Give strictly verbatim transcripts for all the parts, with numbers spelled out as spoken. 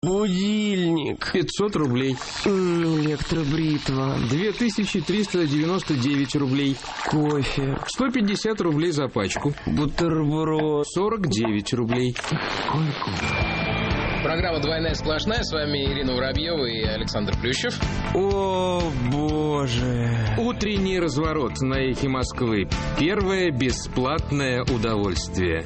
Будильник. пятьсот рублей. Электробритва. две тысячи триста девяносто девять рублей. Кофе. сто пятьдесят рублей за пачку. Бутерброд. сорок девять рублей. Сколько? Программа «Двойная сплошная». С вами Ирина Воробьева и Александр Плющев. О, боже. Утренний разворот на эхе Москвы. Первое бесплатное удовольствие.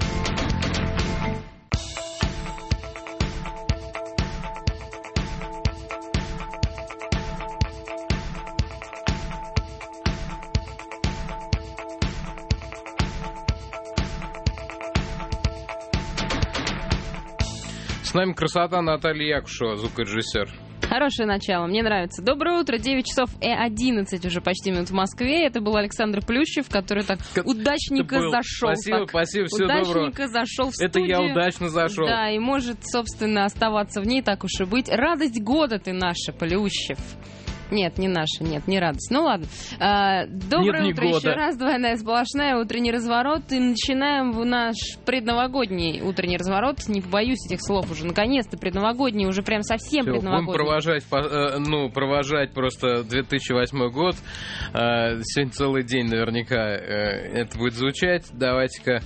С нами красота Наталья Якушева, звукорежиссер. Хорошее начало, мне нравится. Доброе утро, девять часов и одиннадцать уже почти минут в Москве. Это был Александр Плющев, который так как удачненько зашел. Спасибо, так, спасибо, всего доброго. Удачненько зашел в Это студию. я удачно зашел. Да, и может, собственно, оставаться в ней, так уж и быть. Радость года ты наша, Плющев. Нет, не наша, нет, не радость. Ну ладно. А, доброе нет, утро года. еще раз. Двойная сплошная, утренний разворот. И начинаем в наш предновогодний утренний разворот. Не побоюсь этих слов уже. Наконец-то предновогодний, уже прям совсем Всё, предновогодний. будем провожать, э, ну, провожать просто две тысячи восьмой год. Э, сегодня целый день наверняка э, это будет звучать. Давайте-ка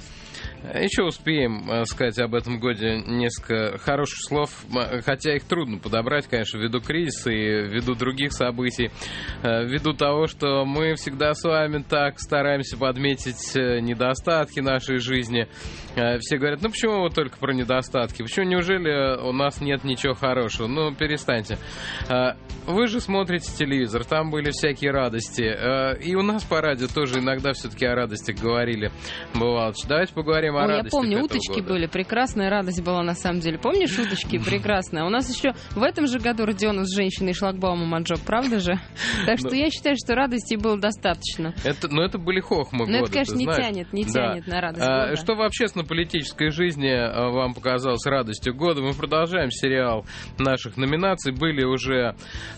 еще успеем э, сказать об этом годе несколько хороших слов, хотя их трудно подобрать, конечно, ввиду кризиса и ввиду других событий, э, ввиду того, что мы всегда с вами так стараемся подметить э, недостатки нашей жизни. Э, все говорят, ну почему вы только про недостатки? Почему, неужели у нас нет ничего хорошего? Ну, перестаньте. Э, вы же смотрите телевизор, там были всякие радости. Э, и у нас по радио тоже иногда все-таки о радостях говорили. Бывало. Давайте поговорим о Ой, радостях. я помню, этого уточки года. были, прекрасная радость была на самом деле. Помнишь, уточки прекрасная? У нас еще в этом же году Родионов с женщиной шлагбаумом отжег, правда же? Так что я считаю, что радости было достаточно. Это, ну, это были хохмы года, Но это, конечно, ты не знаешь. тянет, не Да. тянет на радость А, года. что в общественно-политической жизни а, вам показалось радостью года? Мы продолжаем сериал наших номинаций. Были уже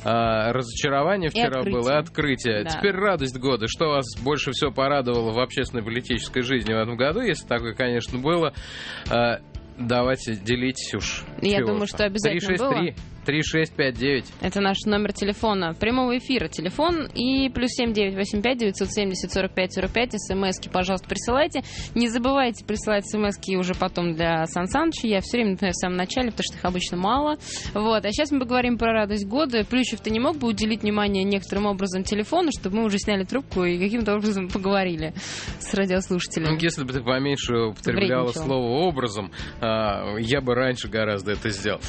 а, разочарования вчера открытие. было, и открытие. Да. Теперь радость года. Что вас больше всего порадовало в общественно-политической жизни в этом году, если такое, конечно, было? А, давайте, делитесь уж. Я Чего думаю, там? что обязательно три шесть три три шесть пять девять. Это наш номер телефона прямого эфира. Телефон и плюс семь девять восемь пять девятьсот семьдесят сорок пять сорок пять. СМСки, пожалуйста, присылайте. Не забывайте присылать смски уже потом для Сан Саныча. Я все время напоминаю в самом начале, потому что их обычно мало. Вот. А сейчас мы поговорим про радость года. Плющев, ты не мог бы уделить внимание некоторым образом телефону, чтобы мы уже сняли трубку и каким-то образом поговорили с радиослушателями? Ну, если бы ты поменьше употребляла Вредничала. слово «образом», а, я бы раньше гораздо это сделал.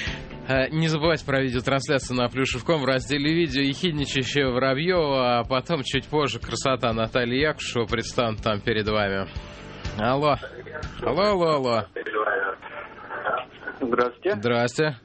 А, не забывайте про видеотрансляцию на Плющев точка ком в разделе «Видео» ехидничающая Воробьева, а потом чуть позже красота Натальи Якушева предстанут там перед вами. Алло. Алло, алло, алло. Здравствуйте. Здрасте.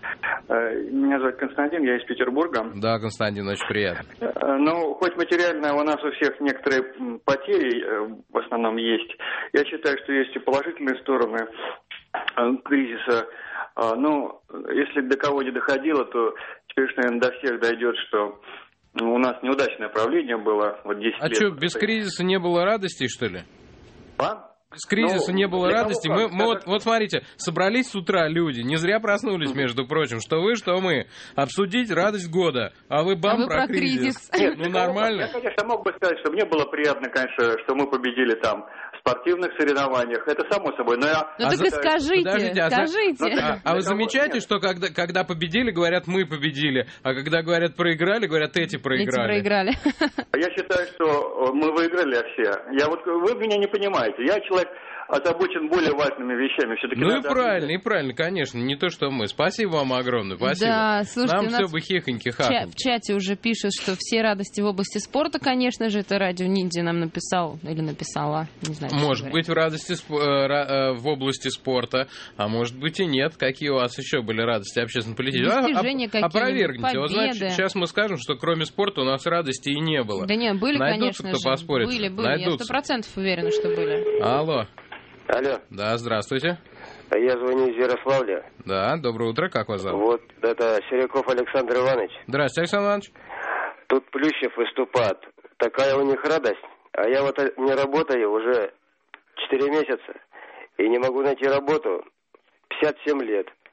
Меня зовут Константин, я из Петербурга. Да, Константин, очень приятно. Ну, хоть материально у нас у всех некоторые м, потери э, в основном есть, я считаю, что есть и положительные стороны э, кризиса. Э, ну, если до кого не доходило, то теперь, наверное, до всех дойдет, что ну, у нас неудачное правление было вот десять А лет. что, без кризиса не было радости, что ли? А? Без кризиса Ну, не было для радости. кого Мы, как? мы вот, вот смотрите, собрались с утра люди, не зря проснулись, между прочим, что вы, что мы. Обсудить радость года. А вы бам А вы про, про кризис. Нет, Ну, для кого нормально. как? Я, конечно, мог бы сказать, что мне было приятно, конечно, что мы победили там в спортивных соревнованиях. Это само собой. Но я... Ну А так за- и скажите, Подождите, а за- скажите. Ну, А, а вы Для кого? замечаете, Нет. что когда, когда победили, говорят, мы победили, а когда говорят проиграли, говорят, эти Эти проиграли. проиграли. Я считаю, что мы выиграли все. Я вот, вы меня не понимаете. Я человек озабочен более важными вещами. Все-таки Ну и надо... правильно, и правильно, конечно, не то, что мы. Спасибо вам огромное, спасибо. Да, слушайте, Нам у все нас бы хихоньки В, ча- хахоньки. в чате уже пишут, что все радости в области спорта, конечно же, это радио Ниндзя нам написал или написала, не знаю. честно Может говоря. быть, в радости сп- э, ра- э, в области спорта, а может быть и нет. Какие у вас еще были радости общественно-политические? Достижения А- какие-нибудь, Опровергните. Вот, значит, победы. сейчас мы скажем, что кроме спорта у нас радости и не было. Да нет, были, Найдутся, конечно кто же. поспорит? Были, были. Я Найдутся. сто процентов уверена, что были. Алло. Алло, Да, здравствуйте. я звоню из Ярославля. Да, доброе утро, как вас зовут? Вот это Серяков Александр Иванович. Здравствуйте, Александр Иванович. Тут Плющев выступает. Такая у них радость. А я вот не работаю уже четыре месяца и не могу найти работу. пятьдесят семь лет.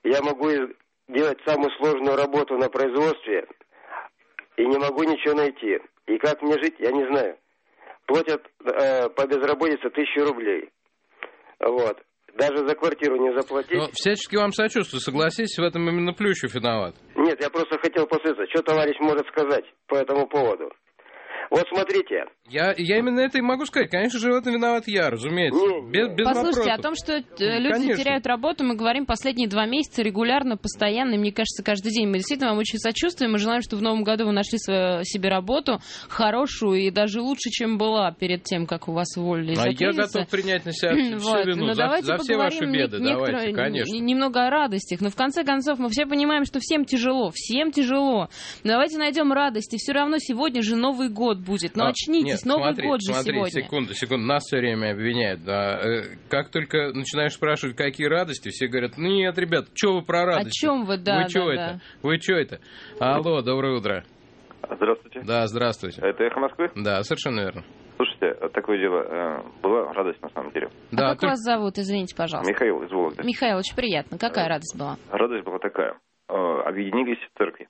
Я могу делать самую сложную работу на производстве и не могу ничего найти. И как мне жить, я не знаю. Платят э, по безработице тысячу рублей. Вот. Даже за квартиру не заплатить. Но всячески вам сочувствую, согласитесь, в этом именно Плющев виноват. Нет, я просто хотел посмотреть, что товарищ может сказать по этому поводу. Вот смотрите. Я, я именно это и могу сказать. Конечно же, в этом виноват я, разумеется. Не, без, без Послушайте, вопросов. о том, что э, люди Конечно. теряют работу, мы говорим последние два месяца регулярно, постоянно, и мне кажется, каждый день. Мы действительно вам очень сочувствуем. Мы желаем, чтобы в новом году вы нашли свою, себе работу хорошую и даже лучше, чем была перед тем, как у вас уволили из-за А я кризиса. готов принять на себя всю Вот. вину Но за, давайте за все ваши поговорим беды. не- некоторые- Давайте, конечно. н- немного о радостях. Но в конце концов мы все понимаем, что всем тяжело. Всем тяжело. Давайте найдем радости. Все равно сегодня же Новый год будет. Но А, очнитесь, нет, Новый смотри, год же смотри, сегодня. секунду, секунду, нас все время обвиняют. Да. Э, Как только начинаешь спрашивать, какие радости, все говорят, ну нет, ребят, что вы про радости? О чем вы, да, Вы что да, это? Вы что это? Алло, доброе утро. Здравствуйте. Да, здравствуйте. Это «Эхо Москвы»? Да, совершенно верно. Слушайте, такое дело. э, Была радость, на самом деле. А Да, как только- вас зовут, извините, пожалуйста? Михаил из Вологды. Михаил, очень приятно. Какая радость была? Радость была такая. Э, Объединились в церкви.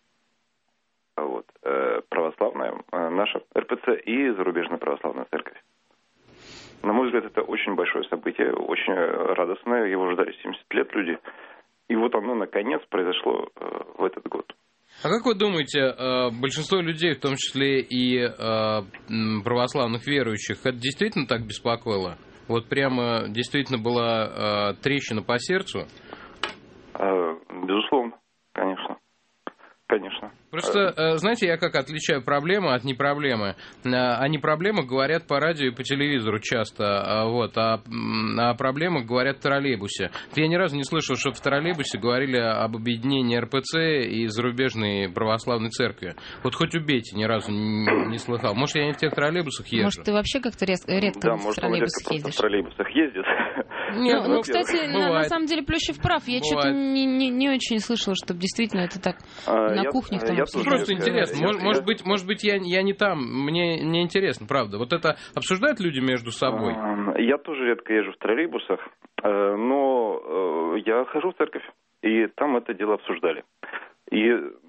Вот. Э, Православная, э, наша эр пэ цэ и зарубежная православная церковь. На мой взгляд, это очень большое событие, очень э, радостное. Его ждали семьдесят лет люди. И вот оно, наконец, произошло э, в этот год. А как вы думаете, э, большинство людей, в том числе и э, м, православных верующих, это действительно так беспокоило? Вот прямо действительно была э, трещина по сердцу? Э, Безусловно, конечно. Конечно. Просто, э, знаете, я как отличаю проблему от непроблемы. Э, О непроблемах говорят по радио и по телевизору часто, а вот, а м, о проблемах говорят в троллейбусе. Я ни разу не слышал, что в троллейбусе говорили об объединении эр пэ цэ и зарубежной православной церкви. Вот хоть убейте, ни разу не, не слыхал. Может, я не в тех троллейбусах езжу? Может, ты вообще как-то рез- редко Да, в может, он троллейбусах редко просто ездишь? в троллейбусах ездит. Нет, Ну, ну, кстати, на, на бывает. самом деле Плющев прав. Я Бывает. что-то не, не, не очень слышала, чтобы действительно это так А, на я- кухнях там я обсуждали. тоже Просто редко- интересно. я- Может, может я- быть, может быть, я, я не там. Мне не интересно, правда. Вот это обсуждают люди между собой? А, Я тоже редко езжу в троллейбусах, э, но э, я хожу в церковь, и там это дело обсуждали. И,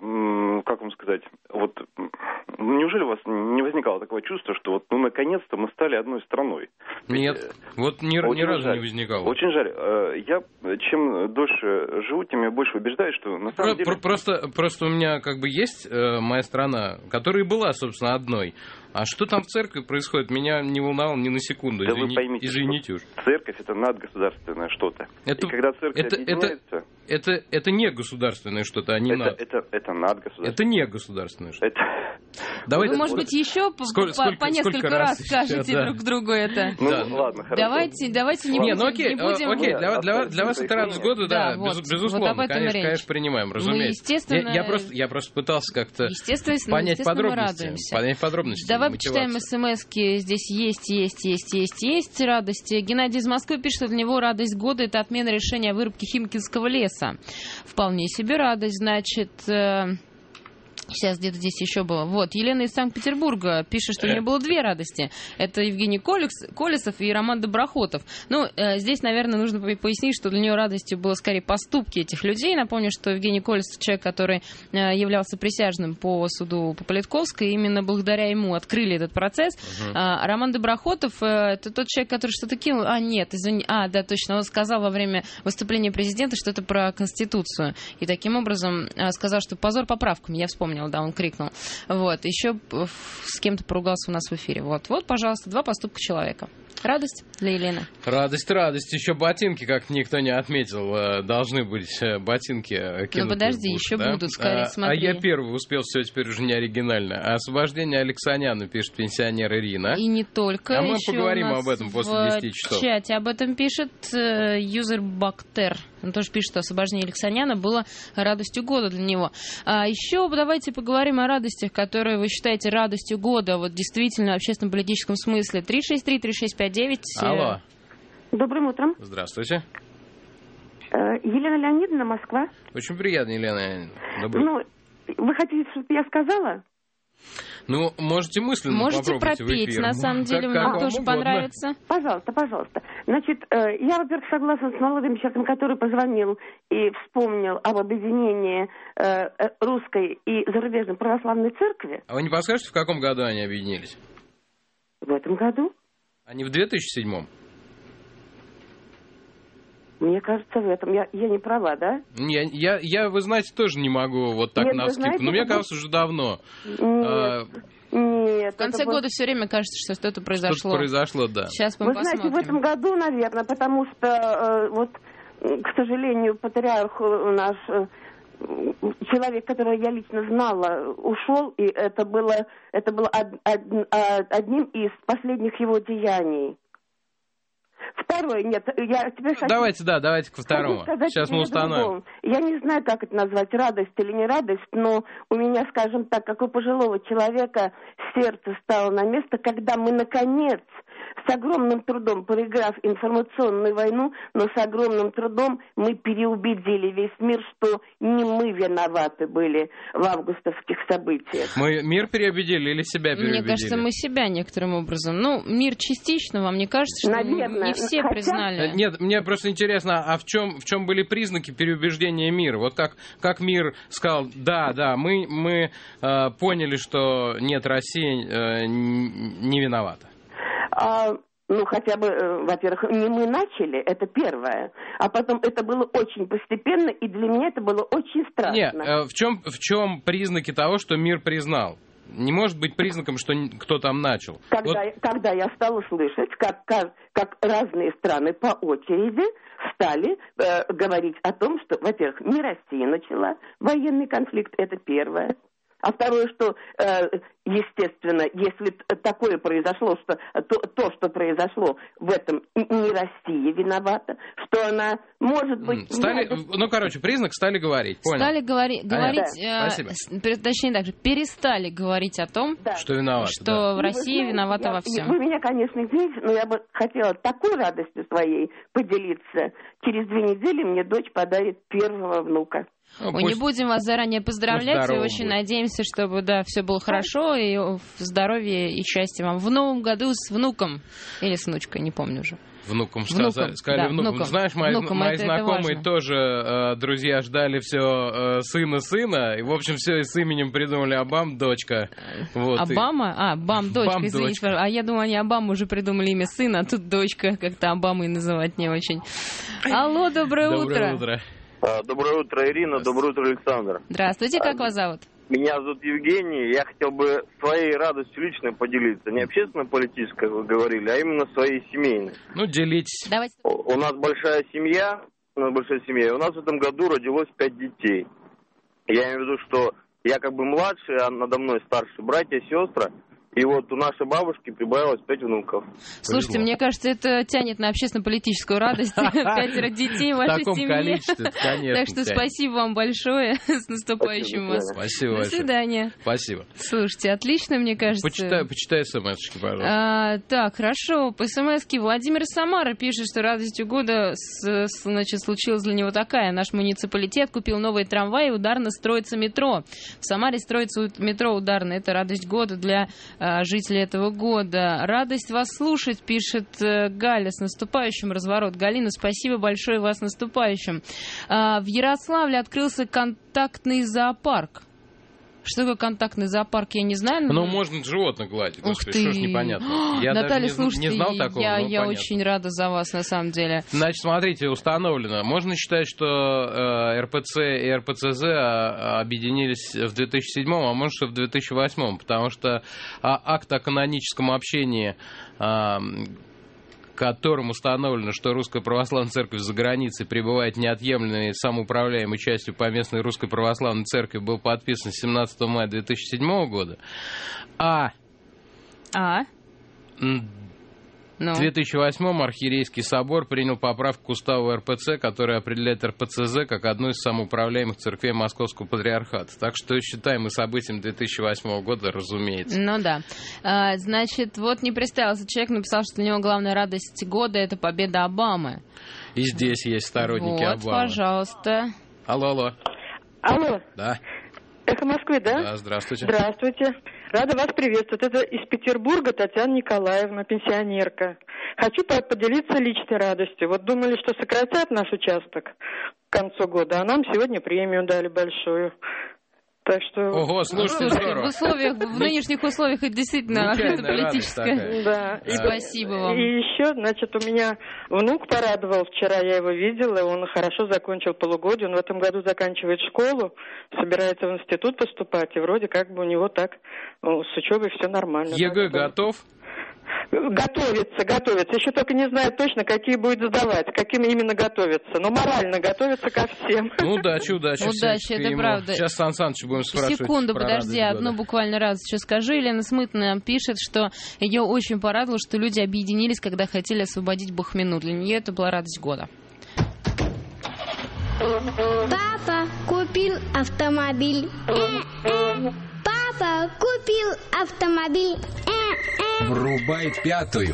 м, как вам сказать, вот м, неужели у вас не возникало такого чувства, что вот, ну, наконец-то мы стали одной страной? Нет, вот ни, ни Очень разу жаль. не возникало. Очень жаль. Э, Я чем дольше живу, тем я больше убеждаюсь, что на Про- самом деле... про- просто, просто у меня как бы есть э, моя страна, которая и была, собственно, одной. А что там в церкви происходит, меня не волновало ни на секунду. Да вы Извини- поймите, извините уж. Церковь — это надгосударственное что-то. Это- И когда церковь это- это- объединяется, Это, это не государственное что-то, а не это, над. это, это надгосударственное. Это не государственное что-то. Это... Давайте, Вы, может вот- быть, еще по, сколько- по- сколько- по несколько сколько раз раз еще, скажете да. друг другу это. Ну, Да. ладно, хорошо. Давайте, давайте не Не, будем... ну окей, не будем... э, окей, Ну, для, да, для, остальные для вас это радость года, да, Да, вот, без- безусловно, вот об этом конечно, речь. конечно, принимаем, Мы, разумеется. естественно, я, я просто, я просто пытался как-то естественно, понять естественно, мы подробности, радуемся. понять подробности. Давай мотивацию. почитаем смс-ки. Здесь есть, есть, есть, есть, есть радости. Геннадий из Москвы пишет, что для него радость года — это отмена решения о вырубке Химкинского леса. Вполне себе радость, значит... э, Сейчас где-то здесь еще было. Вот, Елена из Санкт-Петербурга пишет, что у нее было две радости. Это Евгений Колес- Колесов и Роман Доброхотов. Ну, э, здесь, наверное, нужно по- пояснить, что для нее радостью было скорее поступки этих людей. Напомню, что Евгений Колесов — человек, который э, являлся присяжным по суду по Политковской, и именно благодаря ему открыли этот процесс. Мгм. А Роман Доброхотов — э, это тот человек, который что-то кинул. А, нет, извини. А, да, точно. Он сказал во время выступления президента, что это про Конституцию. И таким образом э, сказал, что позор поправкам. Я вспомнила, да, он крикнул. Вот. Еще э, с кем-то поругался у нас в эфире. Вот, вот, пожалуйста, два поступка человека. Радость для Елены. Радость, радость. Еще ботинки, как никто не отметил, э, должны быть э, ботинки э, кинуты Ну, подожди, в буш, еще да? будут, скорее, а, смотри. А я первый успел, все теперь уже не оригинально. Освобождение Алексаняна, пишет пенсионер Ирина. И не только. А мы еще поговорим у нас об этом после в десяти часов. В чате об этом пишет э, юзер Бактер. Он тоже пишет, что освобождение Алексаняна было радостью года для него. А еще давайте поговорим о радостях, которые вы считаете радостью года. Вот действительно в общественно-политическом смысле. три шесть три три шесть пять девять. Алло. Добрым утром. Здравствуйте. Э, Елена Леонидовна, Москва. Очень приятно, Елена. Добрый. Ну, вы хотите, чтобы я сказала? Ну, можете мысленно Можете попробовать в пропеть, эфир. на самом Как- деле, как мне вам тоже угодно. понравится. Пожалуйста, пожалуйста. Значит, э, я, во-первых, согласна с молодым человеком, который позвонил и вспомнил об объединении э, э, русской и зарубежной православной церкви А вы не подскажете, в каком году они объединились? в этом году. Они в две тысячи седьмом? Мне кажется, в этом. Я, я не права, да? Я, я, я, вы знаете, тоже не могу вот так Нет, вы навскидку. знаете, Но мне это кажется, уже давно. Нет. А, Нет. В конце это было- года все время кажется, что что-то произошло. Что-то произошло, да. Сейчас мы Вы посмотрим. знаете, в этом году, наверное, потому что, э, вот, м, к сожалению, патриарх э, наш, э, м, человек, которого я лично знала, ушел, и это было, это было од- од- а- одним из последних его деяний. Второе, нет, я тебе хочу... Давайте, да, давайте ко второму. Хочу сказать Сейчас тебе мы о установим. другом. Я не знаю, как это назвать, радость или не радость, но у меня, скажем так, как у пожилого человека, сердце стало на место, когда мы, наконец, с огромным трудом, проиграв информационную войну, но с огромным трудом мы переубедили весь мир, что не мы виноваты были в августовских событиях. Мы мир переубедили или себя переубедили? Мне кажется, мы себя некоторым образом. Ну, мир частично, вам не кажется, что Наверное. не все Хотя- признали? Э, Нет, мне просто интересно, а в чем, в чем были признаки переубеждения мира? Вот как, как мир сказал, да, да, мы, мы э, поняли, что нет, Россия э, н- не виновата. А, ну, хотя бы, э, во-первых, не мы начали, это первое. А потом это было очень постепенно, и для меня это было очень страшно. Нет, э, в чем, в чем признаки того, что мир признал? Не может быть признаком, что н- кто там начал. Когда, Вот, я- когда я стала слышать, как, как, как разные страны по очереди стали э, говорить о том, что, во-первых, не Россия начала военный конфликт, это первое. А второе, что, э, естественно, если т- такое произошло, что то, то, что произошло, в этом и не Россия виновата, что она, может быть... м, стали, да, ну, короче, признак стали говорить, понял? Стали говори- Понятно. говорить, Да. э, Спасибо. с- пер- точнее так же, перестали говорить о том, да. Что виноват, что да. в И России вы знаете, виновата я- во всем. Вы меня, конечно, извините, но я бы хотела такой радостью своей поделиться. Через две недели мне дочь подарит первого внука. Ну, Ой, пусть- не будем вас заранее поздравлять, и здоровым очень будет. надеемся, чтобы, да, все было хорошо, и в здоровье и счастье вам в новом году с внуком, или с внучкой, не помню уже. Внуком, Внуком, сказали, сказали да, внуком. внуком. Ну, знаешь, мои, Внуком, мои это- это знакомые важно. тоже, э, друзья, ждали все сына-сына, и, в общем, все и с именем придумали Обам, дочка. Вот, и- Обама? А, Бам, дочка, Бам, извините. дочка. пожалуйста. А я думаю, они Обаму уже придумали имя сына, а тут дочка, как-то Обамой называть не очень. Алло, доброе, Доброе утро. утро. А, Доброе утро, Ирина. Доброе утро, Александр. Здравствуйте, как вас зовут? Меня зовут Евгений. Я хотел бы своей радостью лично поделиться. Не общественно-политической, как вы говорили, а именно своей семейной. Ну, делитесь. Давайте. У нас большая семья, у нас большая семья, и у нас в этом году родилось пять детей. Я имею в виду, что я как бы младший, а надо мной старшие братья, сестры. И вот у нашей бабушки прибавилось пять внуков. Слушайте, мне кажется, это тянет на общественно-политическую радость. Пятеро детей в В вашей таком семье. количестве, конечно. Так что тянет. спасибо вам большое. С наступающим Спасибо, вас. Спасибо До большое. свидания. Спасибо. Слушайте, отлично, мне кажется. Почитай, почитай смс-очки, пожалуйста. А, так, хорошо. По смс-ке Владимир из Самары пишет, что радостью года с- с- значит, случилась для него такая. Наш муниципалитет купил новые трамваи, ударно строится метро. В Самаре строится у- метро ударно. Это радость года для а, жителей этого года. Радость вас слушать, пишет э, Галя. С наступающим разворот. Галина, спасибо большое вас с наступающим. А, в Ярославле открылся контактный зоопарк. Что такое контактный зоопарк, я не знаю. но- Ну, можно животных гладить. Ух Господи, ты. что ж непонятно. Я Наталья, даже не, зн- слушайте, не знал такого, я, но я понятно. очень рада за вас, на самом деле. Значит, смотрите, установлено. Можно считать, что э, эр пэ цэ и эр пэ цэ зэ а, объединились в две тысячи седьмом, а может, что в две тысячи восьмом, потому что а, акт о каноническом общении, а, которым установлено, что Русская Православная Церковь за границей пребывает неотъемлемой самоуправляемой частью поместной Русской Православной Церкви, был подписан семнадцатого мая две тысячи седьмого года, а А? м, Ну. В две тысячи восьмом Архиерейский собор принял поправку к уставу эр пэ цэ, которая определяет эр пэ цэ зэ как одну из самоуправляемых церквей Московского Патриархата. Так что считаем мы событием две тысячи восьмого года, разумеется. Ну да. А, значит, вот не представился человек, написал, что для него главная радость года — это победа Обамы. И здесь есть сторонники вот, Обамы. пожалуйста. Алло, алло. Алло, Да, эхо Москвы, да? да, здравствуйте. Здравствуйте. Рада вас приветствовать. Это из Петербурга Татьяна Николаевна, пенсионерка. Хочу поделиться личной радостью. Вот думали, что сократят наш участок к концу года, а нам сегодня премию дали большую. Так что... Ого, слушайте, Слушайте, здорово. в условиях, в нынешних условиях это действительно это политическое. Да. И спасибо вам. И еще, значит, у меня внук порадовал. Вчера я его видела, он хорошо закончил полугодие. Он в этом году заканчивает школу, собирается в институт поступать. И вроде как бы у него так, ну, с учебой все нормально. ЕГЭ готов? Готовится, готовится. Еще только не знаю точно, какие будет сдавать, каким именно готовится. Но морально готовится ко всем. Ну, удачи, удачи. Удачи, это ему. правда. Сейчас Сан Саныч будем спрашивать. Секунду, про подожди, радость одну года. буквально раз еще скажу. Елена Смытная пишет, что ее очень порадовало, что люди объединились, когда хотели освободить Бахмину. Для нее это была радость года. Папа купил автомобиль. Папа купил автомобиль. Врубай пятую.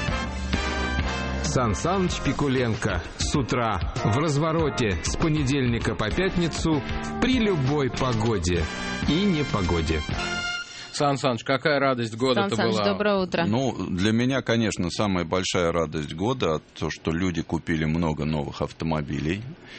Сан Саныч Пикуленко с утра в развороте с понедельника по пятницу при любой погоде и непогоде. Сан Саныч, какая радость года это Сан Саныч, была? доброе утро. Ну, для меня, конечно, самая большая радость года то, что люди купили много новых автомобилей.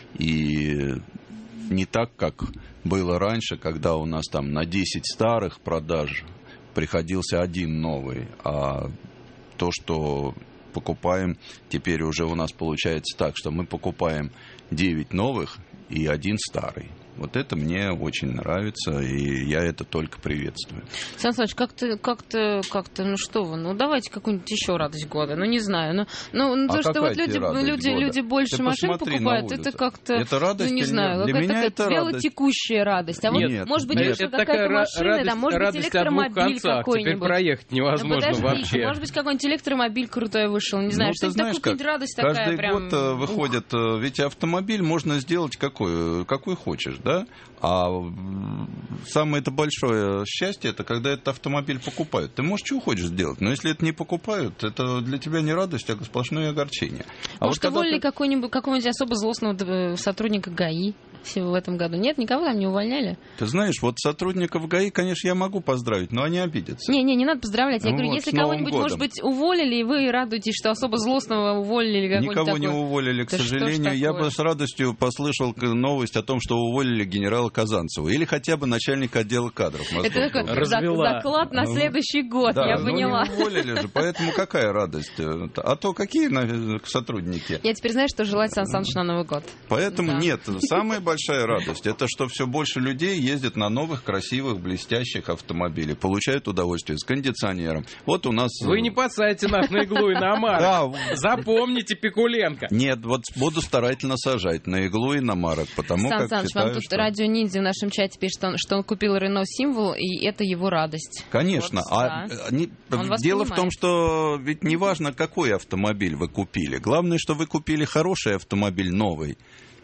И не так, как было раньше, когда у нас там на десять старых продаж приходился один новый. А то, что покупаем, теперь уже у нас получается так, что мы покупаем девять новых и один старый. Вот это мне очень нравится, и я это только приветствую. Сан Саныч, как-то, как-то, как-то, ну что вы, ну давайте какую-нибудь еще радость года, ну не знаю, ну, ну, ну А то, что вот люди, люди, люди больше Ты машин посмотри покупают, на улицу. это как-то, Это радость ну не или знаю, нет? Для какая-то меня такая это радость. вялотекущая радость. А вот, Нет, может быть, нет. еще Это такая какая-то машина, радость, да, может быть, радость о двух электромобиль концах. какой-нибудь. Теперь проехать невозможно ну, подождите, вообще. может быть, какой-нибудь электромобиль крутой вышел, не знаю, Ну, что ты знаешь, такая как радость каждый такая прям... год э, выходит, э, ведь автомобиль можно сделать какой, какой хочешь, да? А м, самое это большое счастье, это когда этот автомобиль покупают. Ты можешь что хочешь сделать, но если это не покупают, это для тебя не радость, а сплошное огорчение. А Может, вот когда уволили ты- какого-нибудь, какого-нибудь особо злостного э, сотрудника ГАИ всего в этом году? Нет, никого там не увольняли? Ты знаешь, вот сотрудников ГАИ, конечно, я могу поздравить, но они обидятся. Не-не, не надо поздравлять. Я Ну говорю, вот, если с Новым кого-нибудь, годом. может быть, уволили, и вы радуетесь, что особо злостного уволили или какой-нибудь Никого не такой... уволили, к Да что ж сожалению. Я такое? бы с радостью послышал к- новость о том, что уволили генерала Казанцева. Или хотя бы начальника отдела кадров. Это Московского такой округа. зак- заклад на Ну, следующий год, Да, я ну поняла. не уволили же, поэтому какая радость? А то какие на- сотрудники? Я теперь знаю, что желать Сан Саныч на Новый год. Поэтому Да. нет, самая большая радость, это что все больше людей ездят на новых, красивых, блестящих автомобилях, получают удовольствие с кондиционером. Вот у нас... Вы не подсадите нас на иглу и на марок. Да. Запомните, Пикуленко. Нет, вот буду старательно сажать на иглу и на марок, потому Сан как Саныч, считаю, вам тут что... радио Ниндзя в нашем чате пишет, что он, что он купил Рено Символ, и это его радость. Конечно. Вот, а да. не- Он вас дело в понимает. том, что ведь не важно, какой автомобиль вы купили. Главное, что вы купили хороший автомобиль, новый.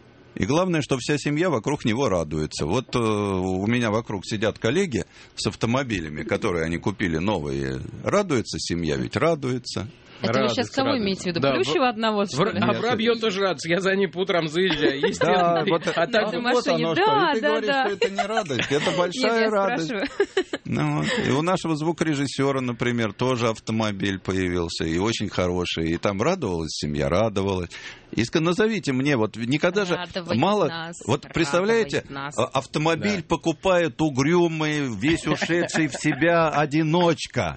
И главное, что вся семья вокруг него радуется. Вот э, у меня вокруг сидят коллеги с автомобилями, которые они купили новые. Радуется семья, ведь радуется. Это вы сейчас кого имеете в виду? Да, Плющева одного, что ли? А Воробьев тоже радость. Я за ним по утрам заезжаю, Да, естественно. вот, А так в вот машине. оно Да, что. И ты да, говоришь, да. что это не радость, это Нет, большая я радость. спрашиваю. Ну, вот. И у нашего звукорежиссера, например, тоже автомобиль появился, и очень хороший. И там радовалась семья, радовалась. И ска- назовите мне, вот никогда же Радовать мало... нас, вот представляете, радовать нас. а- автомобиль Да. покупает угрюмый, весь ушедший в себя одиночка.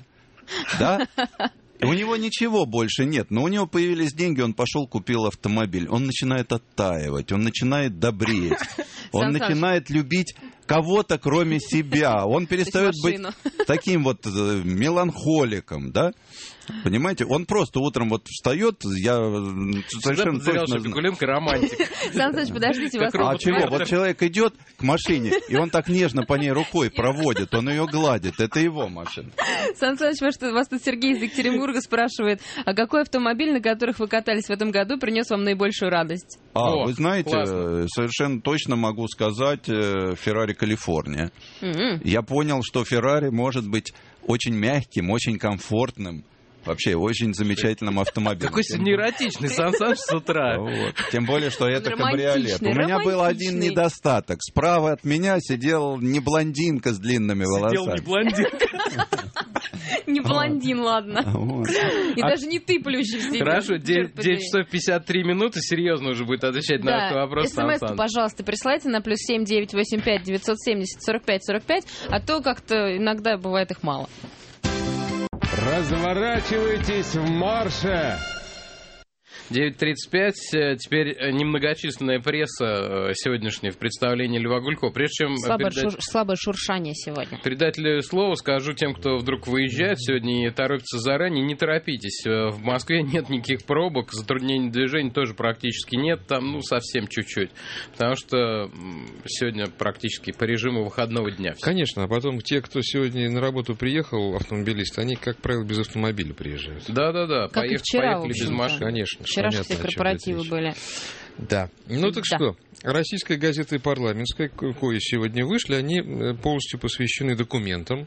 Да? У него ничего больше нет, но у него появились деньги, он пошел, купил автомобиль. Он начинает оттаивать, он начинает добреть, он Сан Саныч. начинает любить кого-то, кроме себя. Он перестает быть машину. таким вот э, меланхоликом, да? Понимаете, он просто утром вот встает, я э, Всегда совершенно подозревал, точно что знаю. Пикуленко романтик. Сан Саныч, подождите, вас... Как А робот чего? Вертер. Вот человек идет к машине, и он так нежно по ней рукой проводит, он ее гладит. Это его машина. Сан Саныч, вас, вас тут Сергей из Екатеринбурга спрашивает, а какой автомобиль, на которых вы катались в этом году, принес вам наибольшую радость? А, О, вы знаете, классно. э, совершенно точно могу сказать, э, Феррари Калифорния. М-м. Я понял, что Феррари может быть очень мягким, очень комфортным. Вообще, очень замечательным автомобилем. Какой сегодня эротичный Сан Саныч с утра. Вот. Тем более, что это кабриолет. У Романтичный, меня был один романтичный. недостаток. Справа от меня сидел не блондинка с длинными Сидел волосами. не блондинка. Не блондин, ладно. Вот. И даже не ты плющишь себя. Хорошо, Черт девять подери. часов пятьдесят три минуты. Серьезно уже будет отвечать на этот вопрос Сан смс-ки, Саныч. пожалуйста, присылайте на плюс семь девять восемь пять девятьсот семьдесят сорок пять сорок пять, а то как-то иногда бывает их мало. Разворачивайтесь в марше! девять тридцать пять. Теперь немногочисленная пресса сегодняшняя в представлении Льва Гулькова. Прежде чем Слабое, передать... шур- слабое шуршание сегодня. Передать ли слово, скажу тем, кто вдруг выезжает сегодня и торопится заранее, не торопитесь. В Москве нет никаких пробок, затруднений движения тоже практически нет, там, ну, совсем чуть-чуть. Потому что сегодня практически по режиму выходного дня. Конечно, а потом те, кто сегодня на работу приехал, автомобилисты, они, как правило, без автомобиля приезжают. Да-да-да, Как и поехали, вчера, поехали в без общем-то. машин. Конечно. Вчера же понятно, все о чем корпоративы идет речь. были. Да. Ну так Да. что, российская газета «Парламентская», кое сегодня вышли, они полностью посвящены документам,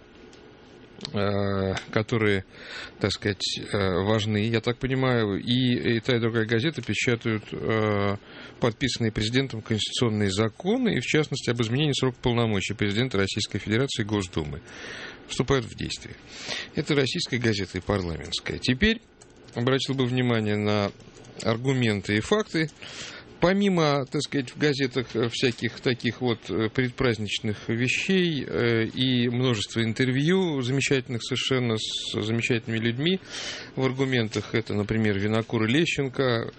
э, которые, так сказать, э, важны, я так понимаю, и, и та, и другая газета печатают э, подписанные президентом конституционные законы, и в частности об изменении срока полномочий президента Российской Федерации и Госдумы. Вступают в действие. Это российская газета и «Парламентская». Теперь обратил бы внимание на аргументы и факты. Помимо, так сказать, в газетах всяких таких вот предпраздничных вещей и множества интервью замечательных совершенно с замечательными людьми, в аргументах это, например, Винокур и Лещенко,